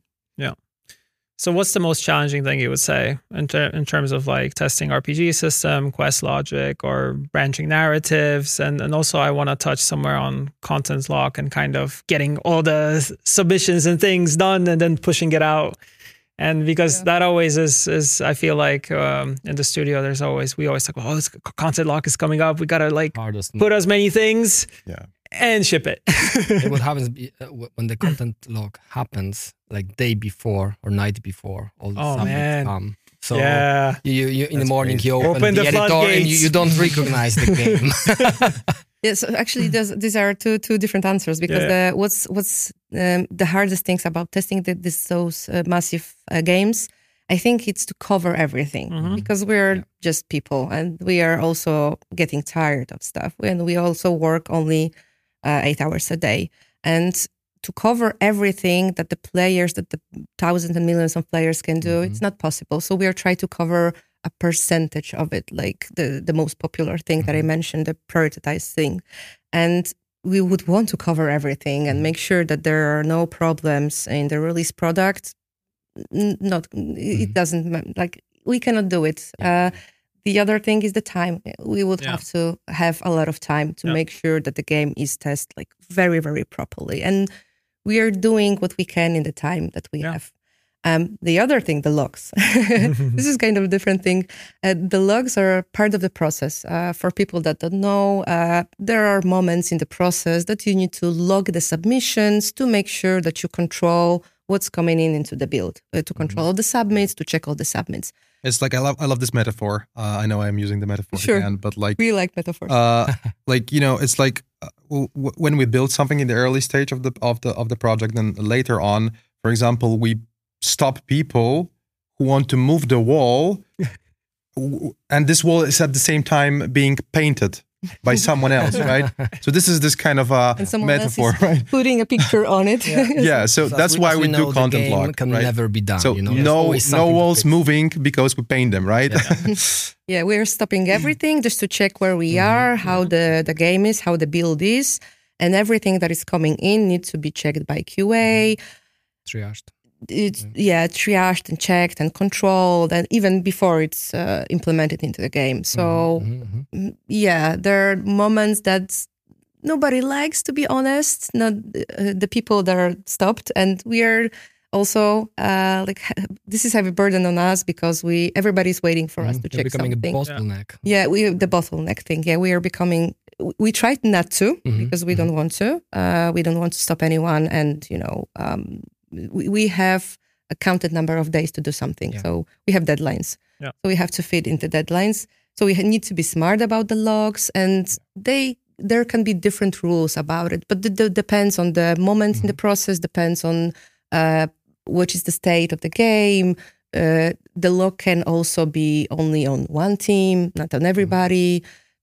So what's the most challenging thing you would say in, ter- in terms of like testing R P G system, quest logic, or branching narratives? And, and also I want to touch somewhere on content lock and kind of getting all the s- submissions and things done and then pushing it out. And because Yeah. that always is, is I feel like um, in the studio, there's always, we always talk about, oh, this content lock is coming up. We got to like Hardest. put as many things Yeah. and ship it. And what happens be- uh, wh- when the content log happens, like day before or night before, all the Oh, subjects man. come. So Yeah. you, you, you in the That's morning crazy. you open, Open the, the editor and you, floodgates. you don't recognize the game. Yeah, so actually, there's, these are two two different answers because Yeah. the what's what's um, the hardest things about testing the, this those uh, massive uh, games. I think it's to cover everything Mhm. because we're Yeah. just people and we are also getting tired of stuff, and we also work only uh, eight hours a day, and to cover everything that the players, that the thousands and millions of players can do, Mhm. it's not possible. So we are trying to cover a percentage of it, like the the most popular thing that I Mhm. mentioned, the prioritized thing, and we would want to cover everything and Mhm. make sure that there are no problems in the release product. N- Not it Mhm. doesn't ma- like we cannot do it. Uh, the other thing is the time. We would Yeah. have to have a lot of time to Yeah. make sure that the game is tested like very very properly, and we are doing what we can in the time that we Yeah. have. Um, the other thing, the logs. This is kind of a different thing. Uh, the logs are part of the process. Uh, for people that don't know, uh, there are moments in the process that you need to log the submissions to make sure that you control what's coming in into the build, uh, to control all the submits, to check all the submits. It's like I love I love this metaphor. Uh, I know I'm using the metaphor Sure. again, but like We like metaphors. uh, like you know, it's like uh, w- w- when we build something in the early stage of the of the of the project, then later on, for example, we stop people who want to move the wall, w- and this wall is at the same time being painted by someone else, right? So this is this kind of a And someone else metaphor, is right? Putting a picture on it. Yeah, so As that's we- why as we, know, do the content game lock, can right? never be done. So you know? There's no always no something to walls fix. moving because we paint them, right? Yeah, we're stopping everything just to check where we are, how the, the game is, how the build is, and everything that is coming in needs to be checked by Q A. Triaged. It's yeah, triaged and checked and controlled, and even before it's uh, implemented into the game. So Mhm, mhm. mm, yeah, there are moments that nobody likes, to be honest. Not uh, the people that are stopped, and we are also uh, like this is heavy burden on us because we everybody's waiting for us Mhm. to You're check becoming something. a bottleneck. Yeah, we the bottleneck thing. Yeah, we are becoming. We tried not to Mhm, because we mhm. don't want to. Uh, we don't want to stop anyone, and you know, um, we, we have a counted number of days to do something. Yeah. So we have deadlines. Yeah. So we have to fit into deadlines. So we ha- need to be smart about the logs, and they there can be different rules about it, but it d- depends on the moment in the process. Depends on uh, what is the state of the game. Uh, the log can also be only on one team, not on everybody.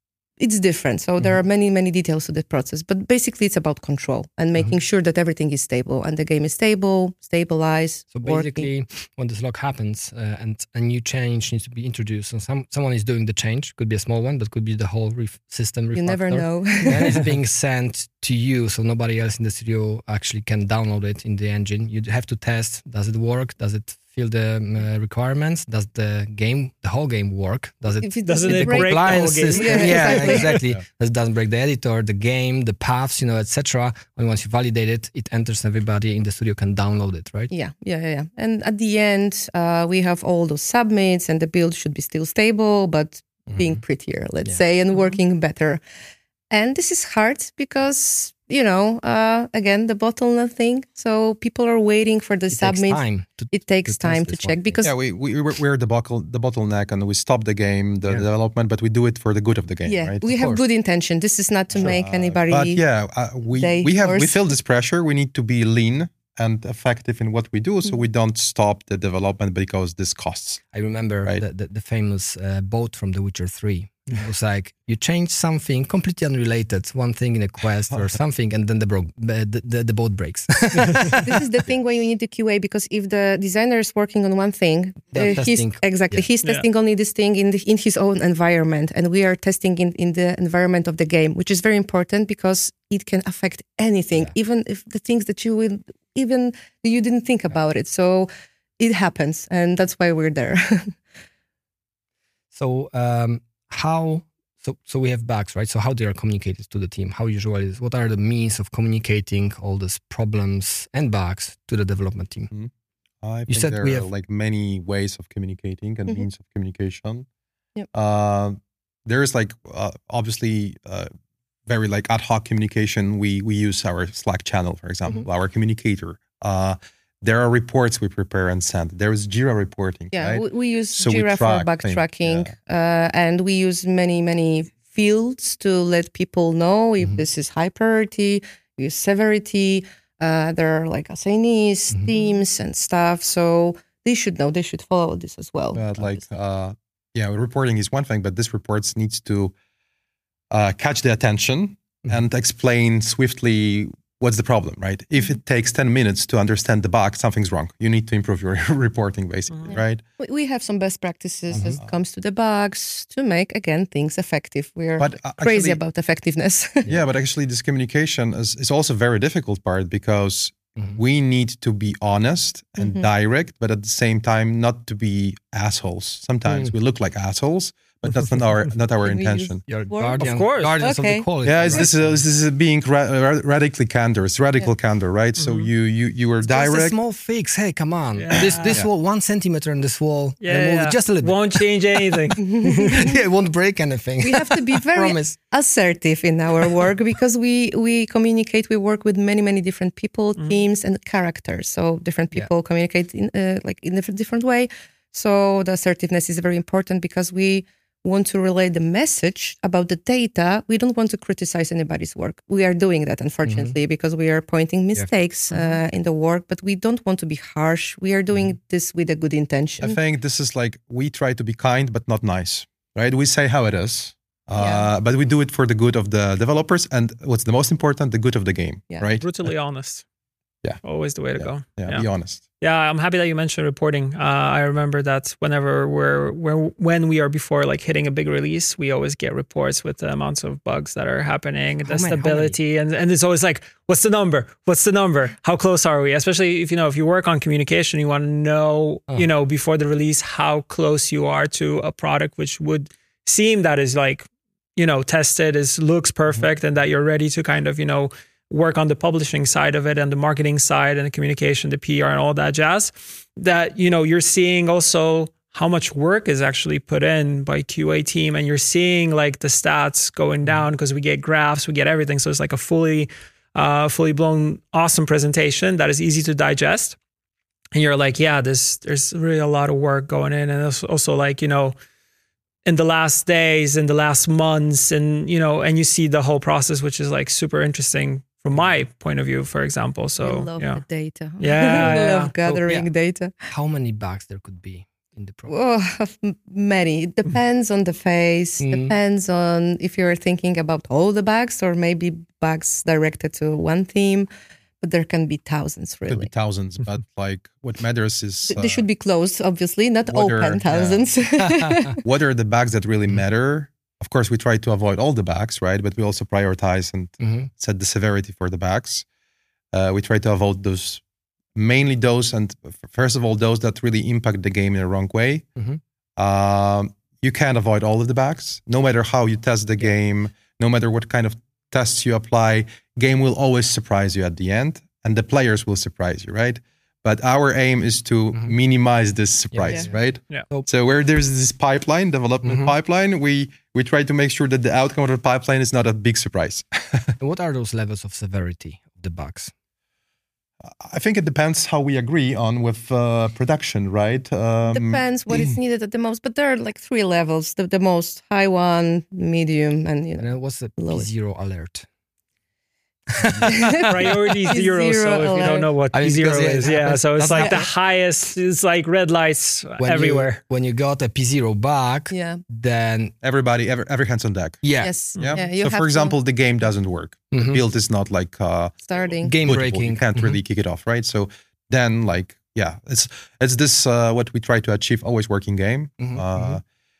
it's different. So there are many, many details to the process. But basically, it's about control and making sure that everything is stable and the game is stable, stabilized. So working. basically, when this lock happens uh, and a new change needs to be introduced, and some someone is doing the change, could be a small one, but could be the whole ref- system. You never refactor. know. Then it's being sent to you, so nobody else in the studio actually can download it in the engine. You have to test: does it work? Does it fill the um, uh, requirements? Does the game, the whole game work? Does it? If it Doesn't if it break- break the whole compliance game? system? Yeah, Yeah, exactly. exactly. Yeah. Does it doesn't break the editor, the game, the paths, you know, et cetera. When once you validate it, it enters. Everybody in the studio can download it, right? Yeah, yeah, yeah, yeah. And at the end, uh, we have all those submits, and the build should be still stable, but being prettier, let's Yeah. say, and working better. And this is hard because, you know, uh, again, the bottleneck thing. So people are waiting for the It takes submits. time. To, It takes to time test to this check one. because Yeah, we, we we're, we're the buckle the bottleneck, and we stop the game, the Yeah. development, but we do it for the good of the game, yeah, right? we Of have course. good intention. This is not to make anybody. But yeah, uh, we day we have we first. feel this pressure. We need to be lean and effective in what we do, so we don't stop the development because this costs. I remember Right. the, the, the famous uh, boat from The Witcher three. It was like you change something completely unrelated, one thing in a quest or something, and then the, bro- the, the, the boat breaks. This is the thing where you need the Q A, because if the designer is working on one thing, They're uh, he's testing- exactly yeah. he's Yeah. testing only this thing in the, in his own environment, and we are testing in, in the environment of the game, which is very important because it can affect anything, Yeah. even if the things that you will even you didn't think about it. So it happens, and that's why we're there. So um, how? So so we have bugs, right? So how they are communicated to the team? How usually is? What are the means of communicating all these problems and bugs to the development team? I think said there we are have- like many ways of communicating and Mhm. means of communication. Yep. Uh, there is like uh, obviously uh, very like ad hoc communication. We we use our Slack channel, for example, Mm-hmm. our communicator. Uh, there are reports we prepare and send. There is Jira reporting. Yeah, right? we, we use So we Jira for track bug things, tracking, uh, and we use many, many fields to let people know if Mhm. this is high priority, we use severity. Uh, there are like assignees, Mhm. teams, and stuff. So they should know. They should follow this as well. But like, uh, yeah, reporting is one thing, but this reports needs to uh, catch the attention Mhm. and explain swiftly what's the problem, right? If it takes ten minutes to understand the bug, something's wrong. You need to improve your reporting, basically, right? We- we have some best practices as Mhm. it comes to the bugs to make, again, things effective. We're But uh, crazy actually- about effectiveness. Yeah, but actually, this communication is, is also a very difficult part because Mhm. we need to be honest and Mhm. direct, but at the same time, not to be assholes. Sometimes Mm. we look like assholes, but that's not our not our Can we use- intention. Your Word? guardian, Of course. guardians of Okay. the quality. Yeah, it's, right? this is this is being ra- ra- radically candor. It's radical candor, right? So Mhm. you you you are Just a direct. small fix. Hey, come on. Yeah. This this Yeah. wall, one centimeter in this wall. Yeah, remove yeah. it just a little Won't change anything. bit. Yeah, it won't break anything. We have to be very Promise. assertive in our work because we we communicate. We work with many many different people, teams, and characters. So different Yeah. people communicate in uh, like in a different different way. So the assertiveness is very important because we want to relay the message about the data. We don't want to criticize anybody's work. We are doing that, unfortunately, because we are pointing mistakes uh, in the work, but we don't want to be harsh. We are doing this with a good intention. I think this is like we try to be kind but not nice, right? We say how it is, uh, Yeah. but we do it for the good of the developers and what's the most important, the good of the game, Yeah. right? Brutally honest. Yeah. Always the way to Yeah. go. Yeah, Yeah. be honest. Yeah, I'm happy that you mentioned reporting. Uh, I remember that whenever we're, we're when we are before like hitting a big release, we always get reports with the amounts of bugs that are happening, the How many- how stability, and and it's always like, what's the number? What's the number? How close are we? Especially if you know if you work on communication, you want to know Oh. you know before the release how close you are to a product which would seem that is like you know tested, is looks perfect, and that you're ready to kind of you know. work on the publishing side of it and the marketing side and the communication, the P R and all that jazz, that, you know, you're seeing also how much work is actually put in by Q A team. And you're seeing like the stats going down because we get graphs, we get everything. So it's like a fully, uh, fully blown, awesome presentation that is easy to digest. And you're like, yeah, this, there's really a lot of work going in. And it's also like, you know, in the last days, in the last months, and, you know, and you see the whole process, which is like super interesting from my point of view, for example. So, I love yeah. the data. Yeah, I yeah. love gathering yeah. data. How many bugs there could be? in the project? Oh, many. It depends on the phase. Mm. Depends on if you're thinking about all the bugs or maybe bugs directed to one theme. But there can be thousands, Could be really. thousands, but like what matters is Th- uh, They should be closed, obviously, not what are- open yeah. thousands. what are the bugs that really matter. Of course, we try to avoid all the bugs, right? But we also prioritize and Mhm. set the severity for the bugs. Uh, we try to avoid those, mainly those, and f- first of all, those that really impact the game in a wrong way. Mhm. Um, you can't avoid all of the bugs, no matter how you test the game, no matter what kind of tests you apply. Game will always surprise you at the end, and the players will surprise you, right? But our aim is to Mhm. minimize this surprise, Yeah. right? Yeah. So- So where there's this pipeline, development Mhm. pipeline, we we try to make sure that the outcome of the pipeline is not a big surprise. And what are those levels of severity of the bugs? I think it depends how we agree on with uh, production, right? Um, Depends what is needed at the most. But there are like three levels: the, the most high one, medium, and you And know. then what's the Low. P zero alert? Priority zero. Zero So if you alert. don't know what I mean, P zero because it is, yeah. happens- So it's doesn't like the happen- highest. It's like red lights When everywhere. You, when you got a P zero bug, Yeah. then everybody, every, every hands on deck. yeah, Yes. Yeah. Yeah. You so, have for to example, the game doesn't work. The Mhm. build is not like uh, starting. game bootable. breaking. You can't Mhm. really kick it off, right? So then, like, yeah, it's it's this uh, what we try to achieve. Always working game. Mhm, Uh,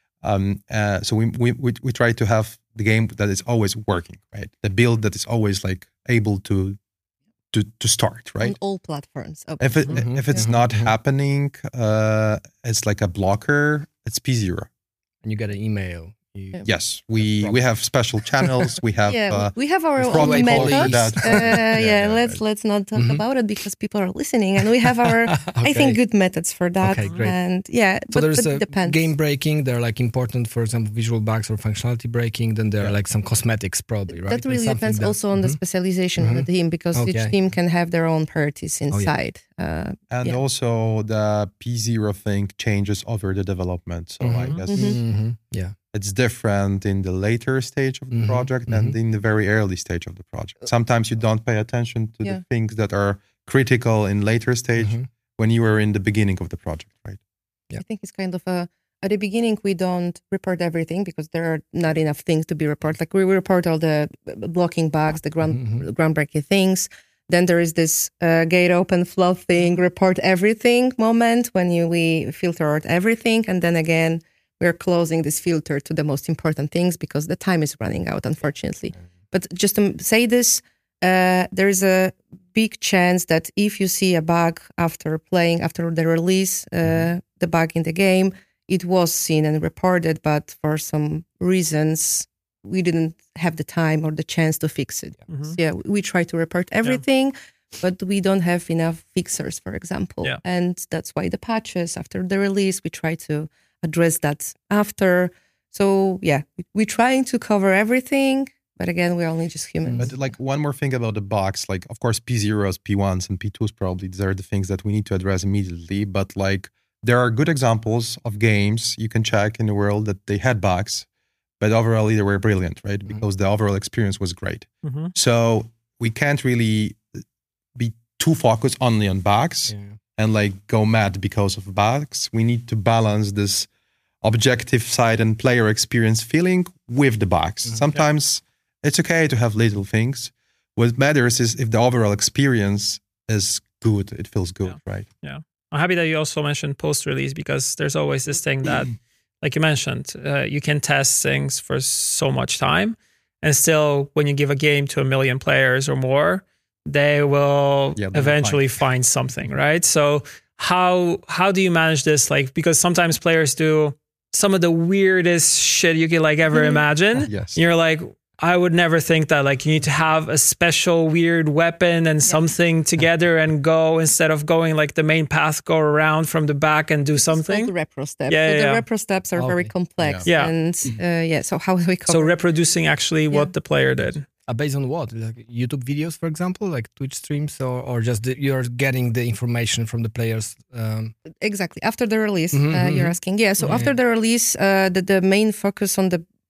um, uh, so we, we we we try to have the game that is always working, right? The build that is always like able to to to start, On right? all platforms. If it Mhm. if it's Yeah. not Mhm. happening, uh, it's like a blocker. It's P zero. And you get an email. You, Yeah. Yes, we problem. we have special channels. We have yeah, uh, we have our probably own call methods. that. Uh, yeah, yeah, let's right. let's not talk Mhm. about it because people are listening, and we have our, I think, Okay. good methods for that. Okay, great. And yeah, So but, there's but a it depends. game breaking. They're like important, for example, visual bugs or functionality breaking. Then there are Yeah. like some cosmetics, probably, right? That And really something depends that- also on the Mhm. specialization of the team because Okay. each team can have their own priorities yeah. inside. Uh, and yeah. also the P zero thing changes over the development. So I Mhm. guess Mhm. Yeah. it's different in the later stage of the Mhm. project and Mhm. in the very early stage of the project. Sometimes you don't pay attention to Yeah. the things that are critical in later stage Mhm. when you were in the beginning of the project, right? Yeah. I think it's kind of a at the beginning we don't report everything because there are not enough things to be reported. Like we report all the blocking bugs, the ground Mhm. groundbreaking things. Then there is this uh, gate open flow thing, report everything moment when you we filter out everything, and then again we're closing this filter to the most important things because the time is running out, unfortunately. But just to say this, uh, there is a big chance that if you see a bug after playing, after the release, uh, Mm-hmm. the bug in the game, it was seen and reported, but for some reasons, we didn't have the time or the chance to fix it. Mhm. So, yeah, we try to report everything, but we don't have enough fixers, for example. Yeah. And that's why the patches after the release, we try to address that after. So yeah, we- we're trying to cover everything, but again, we're only just humans. But like one more thing about the box, like of course P zeros, P ones, and P twos probably these are the things that we need to address immediately. But like there are good examples of games you can check in the world that they had bugs, but overall they were brilliant, right? Mhm. Because the overall experience was great. Mhm. So we can't really be too focused only on bugs Yeah. and like go mad because of bugs. We need to balance this objective side and player experience feeling with the bugs. Mhm. Sometimes it's okay to have little things. What matters is if the overall experience is good, it feels good, right? I'm happy that you also mentioned post-release because there's always this thing that, like you mentioned, uh, you can test things for so much time, and still, when you give a game to a million players or more, they will Yeah, they will eventually find something, right? So how how do you manage this? Like, because sometimes players do some of the weirdest shit you could like ever Mhm. imagine. Yes. You're like, I would never think that like you need to have a special weird weapon and something together and go instead of going like the main path, go around from the back and do It's called something. the repro steps. Yeah, so yeah, the yeah. repro steps are very Okay. complex. Yeah. And uh, yeah, so how do we cover So reproducing actually Yeah. what the player did. Uh, based on what? Like YouTube videos, for example, like Twitch streams, or, or just the, you're getting the information from the players. Um, exactly after the release Mhm, uh, you're mhm. asking? Yeah, so Yeah, after yeah. the release, uh, the, the main focus on the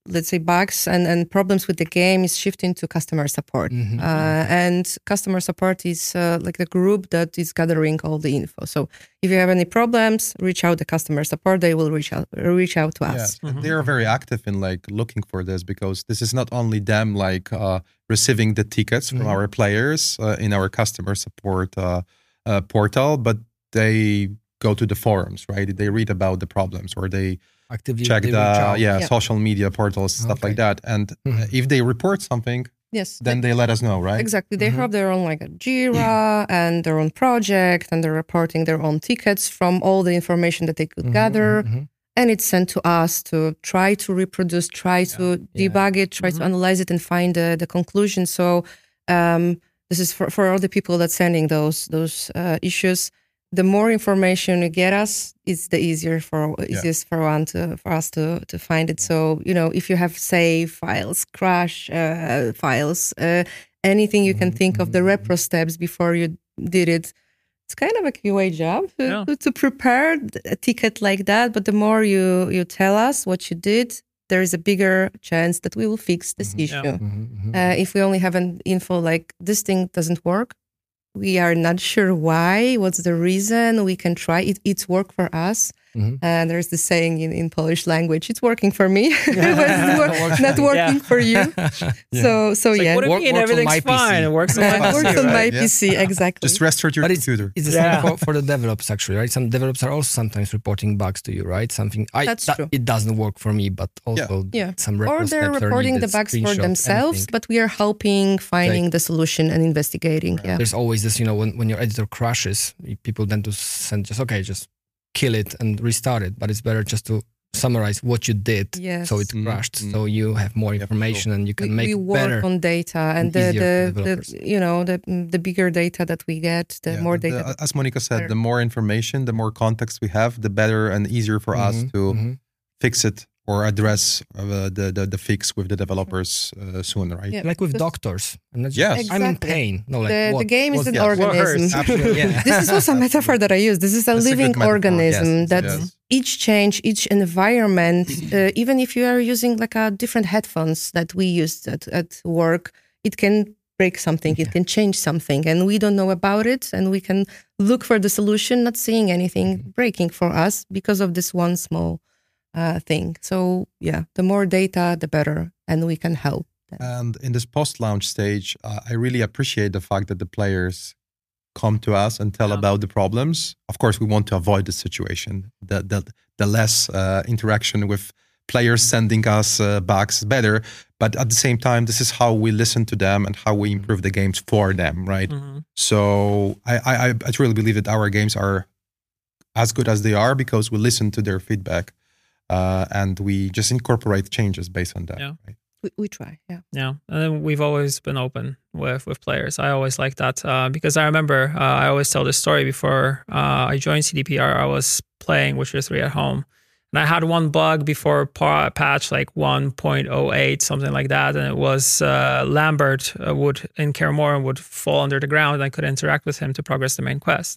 let's say, bugs and, and problems with the game is shifting to customer support. Mhm. Uh, and customer support is uh, like the group that is gathering all the info. So if you have any problems, reach out to customer support. They will reach out reach out to us. Yes, and they are very active in like looking for this, because this is not only them like uh, receiving the tickets from Mhm. our players uh, in our customer support uh, uh, portal, but they go to the forums, right? They read about the problems, or they Actively check they the reach out. yeah, Yeah. social media portals, stuff Okay. like that. And uh, Mhm. if they report something, Yes. then they let us know, right? Exactly. They Mhm. have their own like a Jira and their own project, and they're reporting their own tickets from all the information that they could Mhm, gather. mhm, And it's sent to us to try to reproduce, try to Yeah. debug it, try Mhm. to analyze it and find the, the conclusion. So um, this is for, for all the people that's sending those those uh, issues. The more information you get us, it's the easier for easiest for one to for us to to find it. So you know, if you have save files, crash uh, files, uh, anything you can Mhm, think of, the mhm, repro steps before you did it, it's kind of a Q A job to, Yeah. to, to prepare a ticket like that. But the more you you tell us what you did, there is a bigger chance that we will fix this Mhm. issue. Yeah. mhm, mhm. Uh, if we only have an info like this thing doesn't work, we are not sure why. What's the reason? We can try it. It's work for us. Mhm. And there's the saying in, in Polish language: "It's working for me, but it's wor- Works not for me. working for you." So so It's like, yeah, what do you Work- mean? works on Everything's my P C. fine. It works on Yeah, my it P C, works on right? my Yeah. P C exactly. Just restart your But it's, computer. it's the Yeah. same for, for the developers, actually, right? Some developers are also sometimes reporting bugs to you, right? Something I That's that- true. It doesn't work for me, but also Yeah. some Or repro they're steps are reporting the needed, bugs for screenshots, themselves, anything. but we are helping finding the solution and investigating. Yeah. There's always this, you know, when, when your editor crashes, people tend to send just, okay, just kill it and restart it. But it's better just to summarize what you did. Yes. So it Mhm, crashed. mhm. So you have more Yeah, for information and you can we, make we it work better. on data, and and the, easier for the, developers. the you know the the bigger data that we get, the Yeah, more the- data. that- as Monica said, better. the more information, the more context we have, the better and easier for us Mhm, to mhm. fix it or address uh, the, the the fix with the developers uh, soon, right? Yeah. Like with Because- doctors. I'm not just, Yes. I'm in Exactly. pain. No, like the, what, the game is what's an that? What organism. hurts? Absolutely. Yeah. This is also a metaphor that I use. This is a That's a good living metaphor. organism Yes, that yes. each change, each environment, uh, even if you are using like a different headphones that we use at, at work, it can break something, it can change something, and we don't know about it, and we can look for the solution, not seeing anything Mm-hmm. breaking for us because of this one small uh, thing. So yeah, the more data, the better, and we can help. them. And in this post-launch stage, uh, I really appreciate the fact that the players come to us and tell Yeah. about the problems. Of course, we want to avoid the situation. The the, the less uh, interaction with players sending us uh, bugs, better. But at the same time, this is how we listen to them and how we improve the games for them, right? Mhm. So I, I, I truly believe that our games are as good as they are because we listen to their feedback uh, and we just incorporate changes based on that. Yeah. Right? We, we try, yeah. Yeah, and then we've always been open with with players. I always like that uh, because I remember uh, I always tell this story before uh, I joined C D P R. I was playing Witcher three at home, and I had one bug before pa- patch like one point oh eight, something like that, and it was uh, Lambert uh, would in Kaer Morhen would fall under the ground, and I could interact with him to progress the main quest,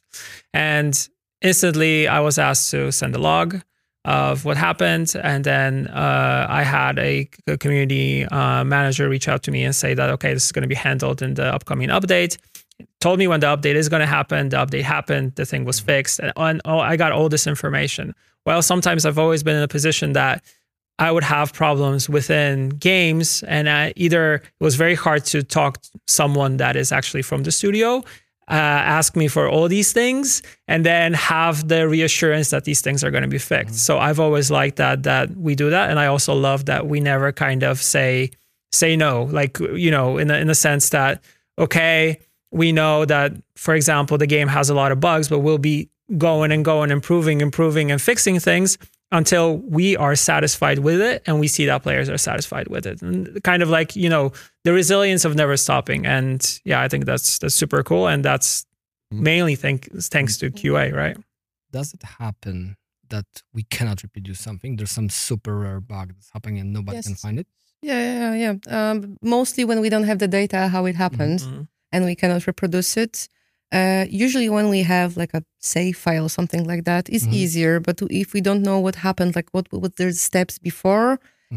and instantly I was asked to send a log of what happened. And then uh, I had a, a community uh, manager reach out to me and say that, okay, this is going to be handled in the upcoming update. Told me when the update is going to happen. The update happened. The thing was fixed. And, and oh, I got all this information. Well, sometimes I've always been in a position that I would have problems within games. And I, either it was very hard to talk to someone that is actually from the studio, Uh, ask me for all these things, and then have the reassurance that these things are going to be fixed. So I've always liked that that we do that, and I also love that we never kind of say say no, like you know, in the in the sense that okay, we know that for example the game has a lot of bugs, but we'll be going and going, improving, improving, and fixing things until we are satisfied with it, and we see that players are satisfied with it, and kind of like you know the resilience of never stopping. And yeah, I think that's that's super cool, and that's mainly thank, thanks to Q A, right? Does it happen that we cannot reproduce something? There's some super rare bug that's happening and nobody can Yes. find it. Yeah, yeah, yeah. Um, mostly when we don't have the data how it happened Mhm. and we cannot reproduce it. Uh, usually when we have like a save file or something like that, it's Mhm. easier. But if we don't know what happened, like what what there's steps before, Mhm.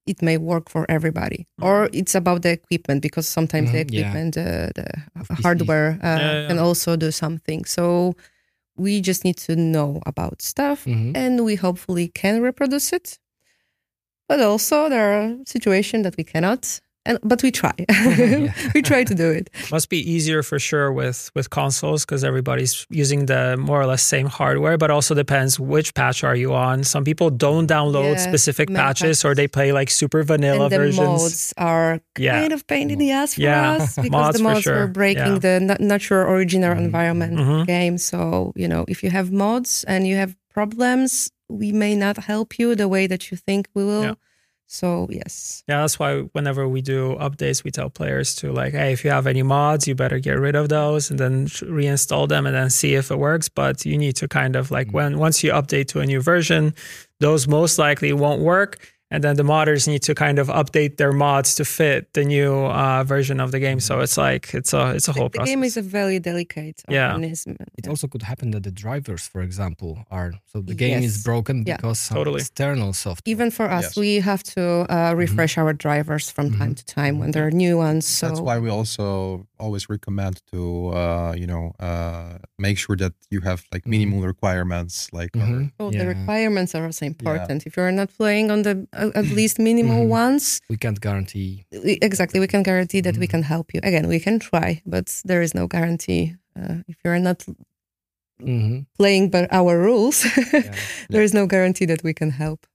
it may work for everybody. Or it's about the equipment, because sometimes the Mhm, yeah. equipment, uh, the Of P C. hardware uh, Yeah, yeah. can also do something. So we just need to know about stuff, Mhm. and we hopefully can reproduce it. But also there are situations that we cannot, and but we try. Yeah. We try to do it. Must be easier for sure with with consoles because everybody's using the more or less same hardware, but also depends which patch are you on. Some people don't download Yeah, specific many patches, or they play like super vanilla And the versions. modes are Yeah. kind of pain in the ass for Yeah. us, because Mods the for mods sure. are breaking Yeah. the na- natural original Mhm. environment Mhm. game. So, you know, if you have mods and you have problems, we may not help you the way that you think we will. Yeah. So, yes. Yeah, that's why whenever we do updates, we tell players to like, hey, if you have any mods, you better get rid of those and then reinstall them and then see if it works. But you need to kind of like when once you update to a new version, those most likely won't work. And then the modders need to kind of update their mods to fit the new uh, version of the game. So it's like it's a it's a whole The process. game is a very delicate Yeah. organism. It Yeah. also could happen that the drivers, for example, are so the game is Yes. broken Yeah. because some Totally. external software. Even for us, Yes. we have to uh, refresh our drivers from time to time when there are new ones. So That's why we also always recommend to uh, you know uh, make sure that you have like minimal requirements, like uh, Mhm. Oh, the Yeah. requirements are also important. If you're not playing on the uh, at least minimal Mhm. ones, We can't guarantee. we- exactly, we can guarantee that we can help you. Again, we can try, but there is no guarantee. Uh, if you're not Mhm. playing by our rules, Yeah. there is no guarantee that we can help.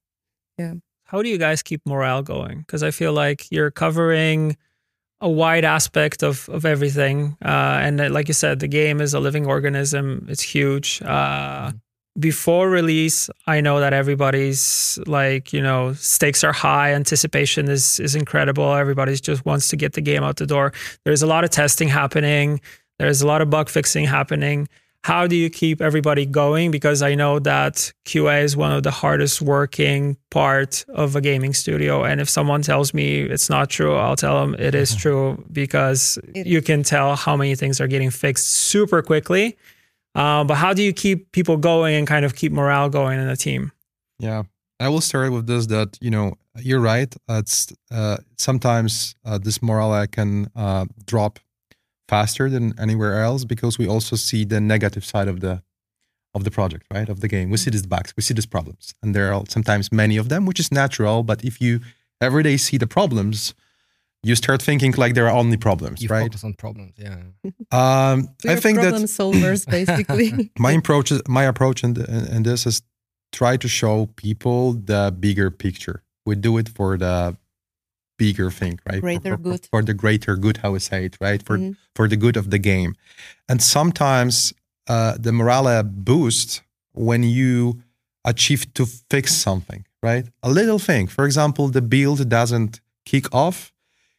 How do you guys keep morale going? Because I feel like you're covering a wide aspect of of everything, uh, and uh, like you said, the game is a living organism. It's huge. Uh, before release, I know that everybody's like, you know, stakes are high. Anticipation is is incredible. Everybody's just wants to get the game out the door. There's a lot of testing happening. There's a lot of bug fixing happening. How do you keep everybody going? Because I know that Q A is one of the hardest working part of a gaming studio. And if someone tells me it's not true, I'll tell them it is true, because It you can tell how many things are getting fixed super quickly. Um, but how do you keep people going and kind of keep morale going in a team? Yeah, I will start with this. That you know, you're right. It's uh, sometimes uh, this morale can uh, drop faster than anywhere else because we also see the negative side of the of the project, right? Of the game. We see these bugs, we see these problems, and there are sometimes many of them, which is natural. But if you every day see the problems, you start thinking like there are only problems, You right? focus on problems. Yeah. Um, I We're think problem that solvers, basically. my approach is, my approach in, the, in this is try to show people the bigger picture. We do it for the bigger thing, right? Greater for, for, good. for the greater good, how we say it, right? For Mhm. for the good of the game. And sometimes uh, the morale boosts when you achieve to fix something, right? A little thing. For example, the build doesn't kick off.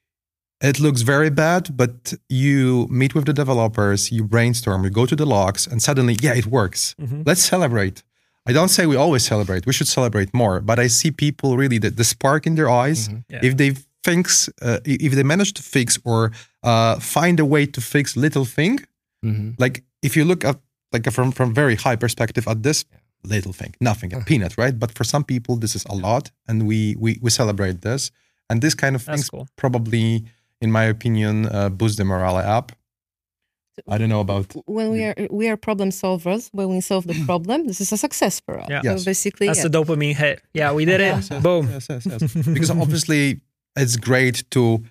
It looks very bad, but you meet with the developers, you brainstorm, you go to the logs, and suddenly, yeah, it works. Mhm. Let's celebrate. I don't say we always celebrate. We should celebrate more. But I see people really the, the spark in their eyes. Yeah. If they thinks, uh, if they manage to fix or uh, find a way to fix little thing, Mhm. like if you look at like from from very high perspective at this little thing, nothing, a peanut, right? But for some people, this is a lot, and we we we celebrate this, and this kind of That's things cool. probably, in my opinion, uh, boost the morale up. I don't know about When we are we are problem solvers, when we solve the problem, this is a success for us. Yeah. So Yes. basically, That's yeah. the dopamine hit. Yeah, we did it. Yes, yes, Boom. yes, yes, yes. Because obviously it's great to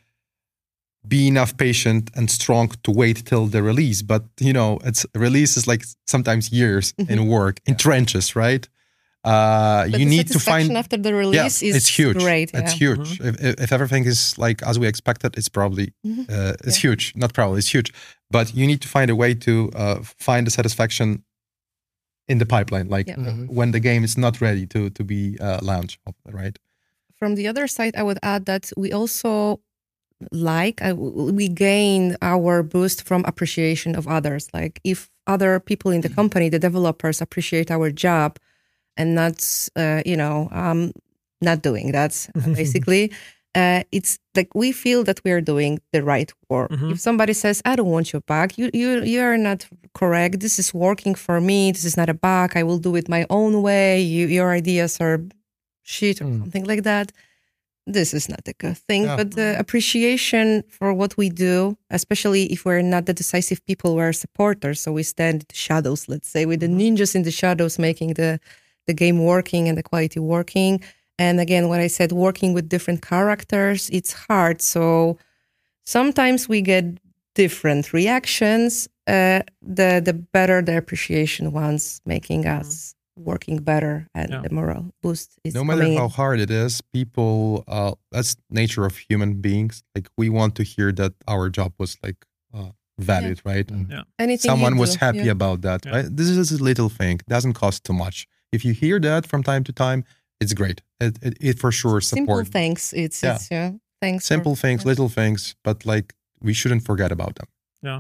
be enough patient and strong to wait till the release, but you know, it's release is like sometimes years in work in trenches, right? Uh, But you the need to satisfaction find after the release yeah, is it's huge. great. It's yeah. huge. If, if if everything is like as we expected, it's probably Mhm. uh, it's Yeah. huge. Not probably, it's huge. But you need to find a way to uh, find the satisfaction in the pipeline, like Yeah. uh, Mhm. when the game is not ready to to be uh, launched, right? From the other side, I would add that we also like uh, we gain our boost from appreciation of others. Like if other people in the company, the developers, appreciate our job and not, uh, you know, um, not doing that, uh, basically. Uh, it's like we feel that we are doing the right work. Mhm. If somebody says, "I don't want you back," you you you are not correct. This is working for me. This is not a bug. I will do it my own way. You, your ideas are shit or Mm. something like that. this is not a good thing. Yeah. But the appreciation for what we do, especially if we're not the decisive people, we're supporters. So we stand in the shadows, let's say, with the ninjas in the shadows, making the, the game working and the quality working. And again, what I said, working with different characters, it's hard. So sometimes we get different reactions. Uh, the the better the appreciation ones, making us working better, and Yeah. the morale boost is No matter coming how in. hard it is, people, uh, that's nature of human beings. Like we want to hear that our job was like uh, valued, right? And Anything someone you was do, happy yeah. about that, Yeah. right? This is a little thing. Doesn't cost too much. If you hear that from time to time, it's great. It, it, it for sure Simple support. thanks. It's Yeah. it's yeah. Thanks. Simple for, things, yeah. little things, but like we shouldn't forget about them.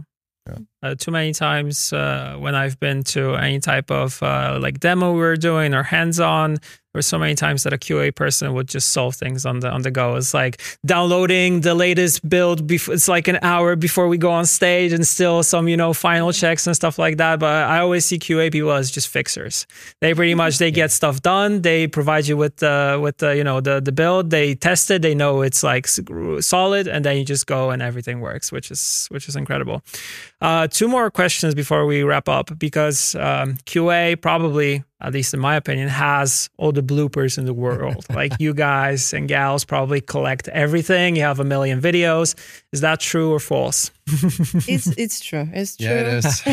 Uh, too many times uh, when I've been to any type of uh, like demo we were doing or hands-on, there were so many times that a Q A person would just solve things on the on the go. It's like downloading the latest build. Before, it's like an hour before we go on stage, and still some you know final checks and stuff like that. But I always see Q A people as just fixers. They pretty much they get stuff done. They provide you with the with the you know the the build. They test it. They know it's like solid, and then you just go and everything works, which is which is incredible. Uh, two more questions before we wrap up, because um, Q A probably, at least in my opinion, has all the bloopers in the world. Like you guys and gals probably collect everything. You have a million videos. Is that true or false? It's it's true. It's true. Yeah, it is.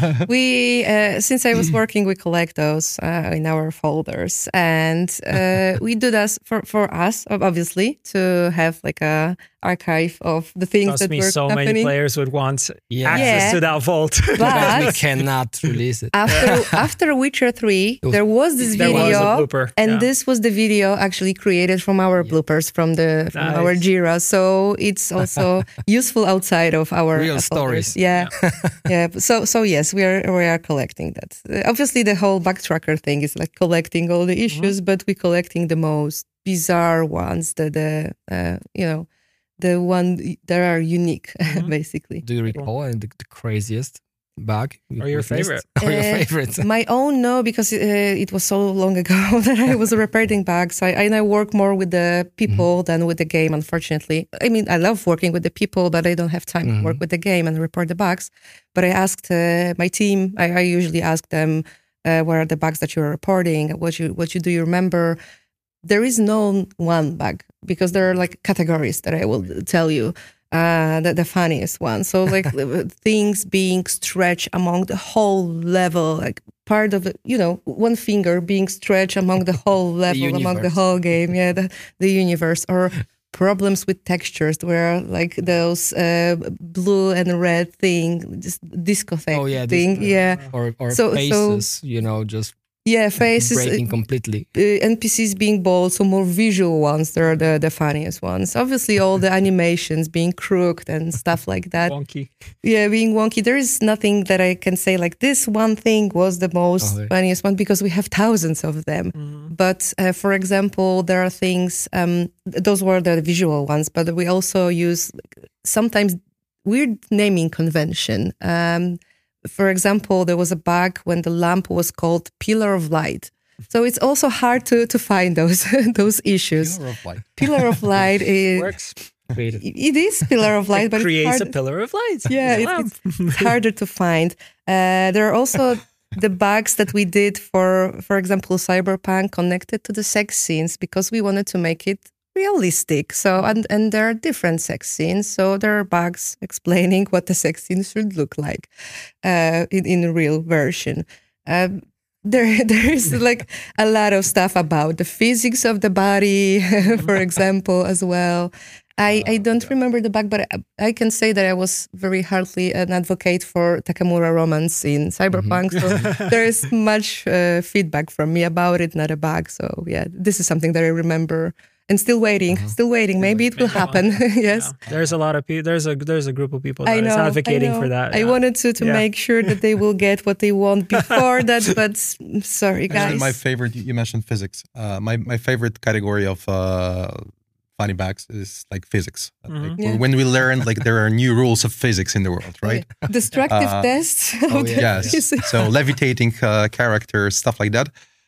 we uh, since I was working, we collect those uh, in our folders, and uh, we do that for for us, obviously, to have like a archive of the things Trust that me, were so happening. many players would want Yeah. access Yeah. to that vault. we But cannot release it. after after Witcher three, was- there was this There video, was a blooper, and yeah. this was the video actually created from our bloopers from the from Nice. our Jira. So it's also useful outside of our Real uh, folders. stories. Yeah, yeah. So so yes, we are we are collecting that. Uh, obviously, the whole backtracker thing is like collecting all the issues, but we're collecting the most bizarre ones, the the uh, you know the one that are unique, basically. Do you recall any the, the craziest bug? you Or your witnessed? favorite? Or your Uh, favorite? My own, no, because uh, it was so long ago that I was repairing bugs. I, I now work more with the people than with the game, unfortunately. I mean, I love working with the people, but I don't have time to work with the game and report the bugs. But I asked uh, my team, I, I usually ask them, uh, what are the bugs that you're reporting? What you, what you do you remember? There is no one bug, because there are like categories that I will tell you. Uh, the, the funniest one. So like things being stretched among the whole level, like part of it, you know, one finger being stretched among the whole level, among the universe. whole game. Yeah, the, the universe. Or problems with textures where like those uh, blue and red thing, just discotheque Oh, yeah, thing. this- yeah. or or So- so- faces, you know, just Yeah, faces. breaking completely. uh, N P Cs being bold, so more visual ones, they're the, the funniest ones. Obviously, all the animations being crooked and stuff like that. Wonky. Yeah, being wonky. There is nothing that I can say like this one thing was the most Oh, yeah. funniest one, because we have thousands of them. But uh, for example, there are things, um, th- those were the visual ones, but we also use sometimes weird naming convention. Um, for example, there was a bug when the lamp was called Pillar of Light. So it's also hard to, to find those those issues. Pillar of light. Pillar of Light is Works. Created. it is Pillar of Light, but it's Creates hard, a pillar of light. yeah, Wow. it's, it's, it's harder to find. Uh, there are also the bugs that we did for, for example, Cyberpunk connected to the sex scenes, because we wanted to make it realistic. So, and, and there are different sex scenes. So there are bugs explaining what the sex scene should look like uh, in, in a real version. Um, there, there is like a lot of stuff about the physics of the body, for example, as well. I, I don't remember the bug, but I, I can say that I was very hardly an advocate for Takamura romance in Cyberpunk. So there is much uh, feedback from me about it, not a bug. So yeah, this is something that I remember. And still waiting, still waiting. Maybe it will happen. Yes. Yeah. There's a lot of people. There's a there's a group of people that I know, is advocating I know. for that. I yeah. wanted to, to Yeah. make sure that they will get what they want before that, but s- sorry, guys. Actually, my favorite, you you mentioned physics. Uh, my, my favorite category of uh, funny bags is like physics. Like, Yeah. When we learn, like there are new rules of physics in the world, right? Destructive Uh, tests. oh, of the yeah. Yes. physics. So levitating uh, characters, stuff like that.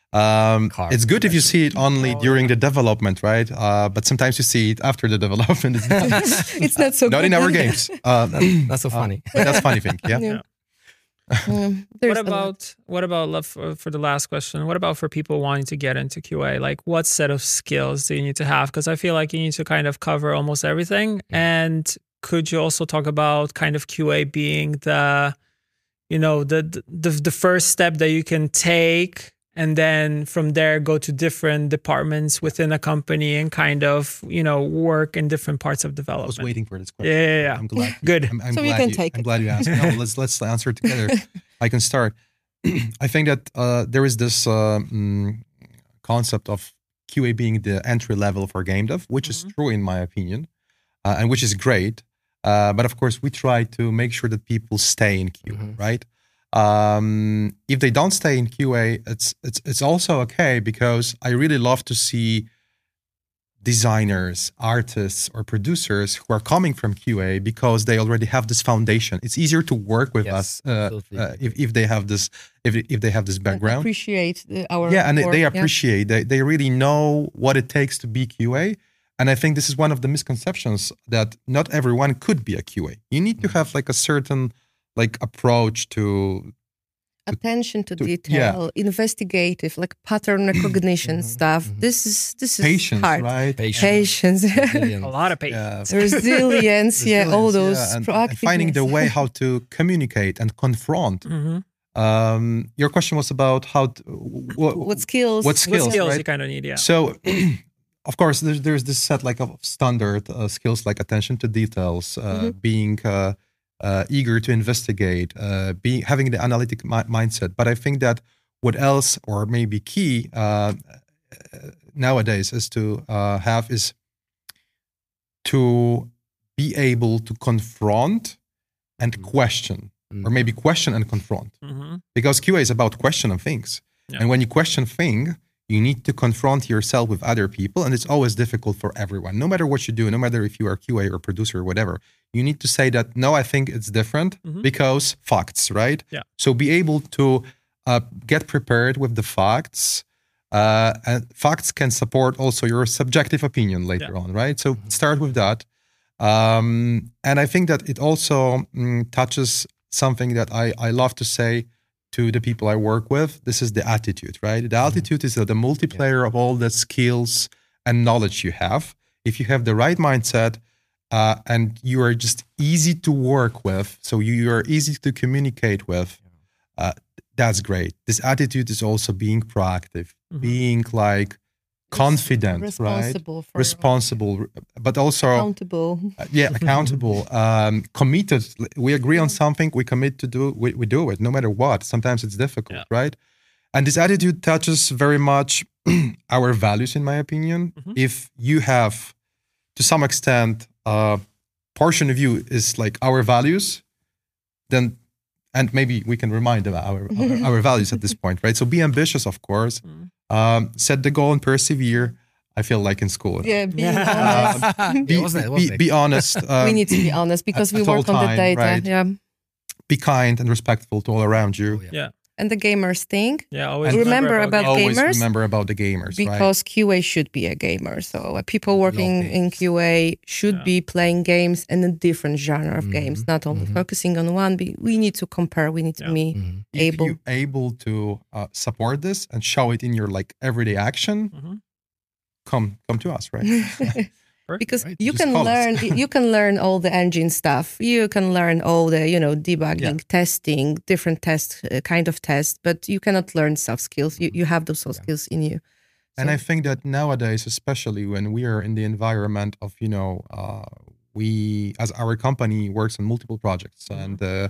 Um, Car, it's good if you see it only Oh, during yeah. the development, right? Uh, but sometimes you see it after the development is done. It's not so Not good. in our games. Uh, Not so funny. but that's funny thing, yeah. Yeah. Yeah. Um, there's What a lot. about what about love for, for the last question? What about for people wanting to get into Q A? Like, what set of skills do you need to have? Because I feel like you need to kind of cover almost everything. And could you also talk about kind of Q A being the, you know, the the the first step that you can take, and then from there go to different departments within a company and kind of, you know, work in different parts of I development? was waiting for this question. Yeah, yeah, yeah. I'm glad. Good. I'm, I'm So you glad can you, take I'm it. glad you asked. No, let's let's answer together. I can start. I think that uh, there is this uh, mm, concept of Q A being the entry level for game dev, which is Mhm. true in my opinion, uh, and which is great. Uh, but of course, we try to make sure that people stay in Q A, Mhm. right? Um, if they don't stay in Q A, it's it's it's also okay, because I really love to see designers, artists, or producers who are coming from Q A because they already have this foundation. It's easier to work with Yes, us uh, absolutely. uh, if if they have this if if they have this And background. appreciate the, our Yeah, and they, work, they yeah. appreciate. They they really know what it takes to be Q A. And I think this is one of the misconceptions, that not everyone could be a Q A. You need to have like a certain like approach to attention to, to- detail, investigative, like pattern recognition Mhm, stuff. mhm. This is this is patience, hard. right? Patience. Patience, Resilience. A lot of Yeah. patience. resilience, yeah, all Resilience, those yeah, and, and proactiveness. finding the way how to communicate and confront. Mhm. Um, your question was about how to, what, what skills? what What skills, skills right? you kind of need? Yeah. So, of course, there's there's this set like of standard uh, skills like attention to details, uh, Mhm. being uh, uh, eager to investigate, uh, being having the analytic mi- mindset. But I think that what else, or maybe key uh, nowadays, is to uh, have is to be able to confront and question, or maybe question and confront. Mhm. Because Q A is about questioning things. Yeah. And when you question thing, you need to confront yourself with other people. And it's always difficult for everyone. No matter what you do, no matter if you are Q A or producer or whatever, you need to say that, no, I think it's different Mhm. because facts, right? Yeah. So be able to uh, get prepared with the facts. Uh, and facts can support also your subjective opinion later Yeah. on, right? So start with that. Um, and I think that it also mm, touches something that I, I love to say to the people I work with. This is the attitude, right? The attitude is the multiplier of all the skills and knowledge you have. If you have the right mindset uh, and you are just easy to work with, so you, you are easy to communicate with, uh, that's great. This attitude is also being proactive, Mhm. being like confident, right? responsible, for Responsible, but also accountable. uh, yeah, accountable, um, committed. We agree on something, we commit to do, we, we do it, no matter what. Sometimes it's difficult, Yeah. right? And this attitude touches very much our values, in my opinion. Mhm. If you have, to some extent, a portion of you is like our values, then, and maybe we can remind them our, our, our values at this point, right? So be ambitious, of course. Mhm. Um, set the goal and persevere. I feel like in school. Yeah, being Yeah. honest. Be, Yeah, wasn't it? be, Wasn't it? be honest. Um, we need to be honest because at- we at all work on the time, data. right? Yeah, be kind and respectful to all around you. Oh, yeah. Yeah. and the gamers thing Yeah. Always And remember about games. Always gamers, remember about the gamers, right? because Q A should be a gamer. So uh, people working in games. Q A should Yeah. be playing games in a different genre of Mhm, games, not only mhm. focusing on one. But we need to compare. We need to Yeah. be Mhm. If able. you able to uh, support this and show it in your like everyday action, Mhm. come come to us, right? Perfect. because Right, you just can call us. learn you can learn all the engine stuff, you can learn all the you know debugging, testing, different test uh, kind of test, but you cannot learn soft skills. You you have those soft Yeah. skills in you. And So- I think that nowadays, especially when we are in the environment of, you know, uh, we as our company works on multiple projects Mhm. and uh,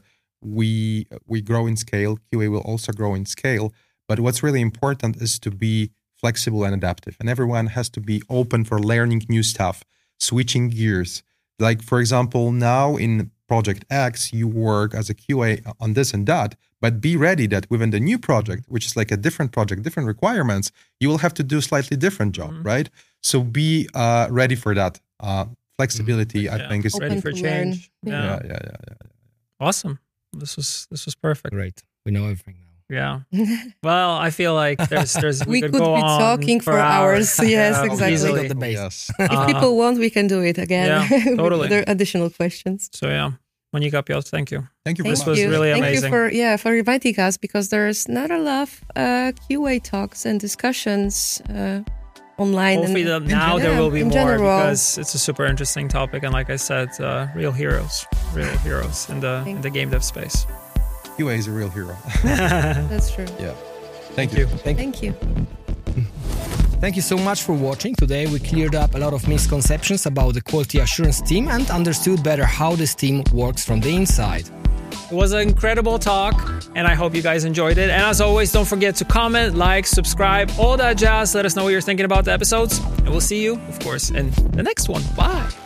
we we grow in scale. Q A will also grow in scale. But what's really important is to be flexible and adaptive, and everyone has to be open for learning new stuff, switching gears. Like for example, now in Project X, you work as a Q A on this and that, but be ready that within the new project, which is like a different project, different requirements, you will have to do a slightly different job, Mhm. right? So be uh, ready for that. Uh, flexibility, I Yeah. think, is ready Open for to learn. change. Yeah. Yeah. yeah, yeah, yeah, yeah. Awesome. This was this was perfect. Great. We know everything now. Yeah. Well, I feel like there's there's we, we could, could go be on talking for hours. Yes, Yeah, exactly. easily. Got the base. Yes. If Uh, people want, we can do it again. Yeah, totally. With other additional questions. So yeah, Monika, Piotr, thank you. Thank you Thank very This much. was you. really Thank amazing. you for yeah for inviting us, because there's not a lot of uh, Q A talks and discussions uh, online. Hopefully and, the, now there yeah, will be in more general. because it's a super interesting topic, and like I said, uh, real heroes, real heroes in the in the game dev space. Q A is a real hero. That's true. Yeah. Thank you. Thank, Thank you. thank you so much for watching. Today we cleared up a lot of misconceptions about the quality assurance team and understood better how this team works from the inside. It was an incredible talk, and I hope you guys enjoyed it. And as always, don't forget to comment, like, subscribe, all that jazz. Let us know what you're thinking about the episodes, and we'll see you, of course, in the next one. Bye.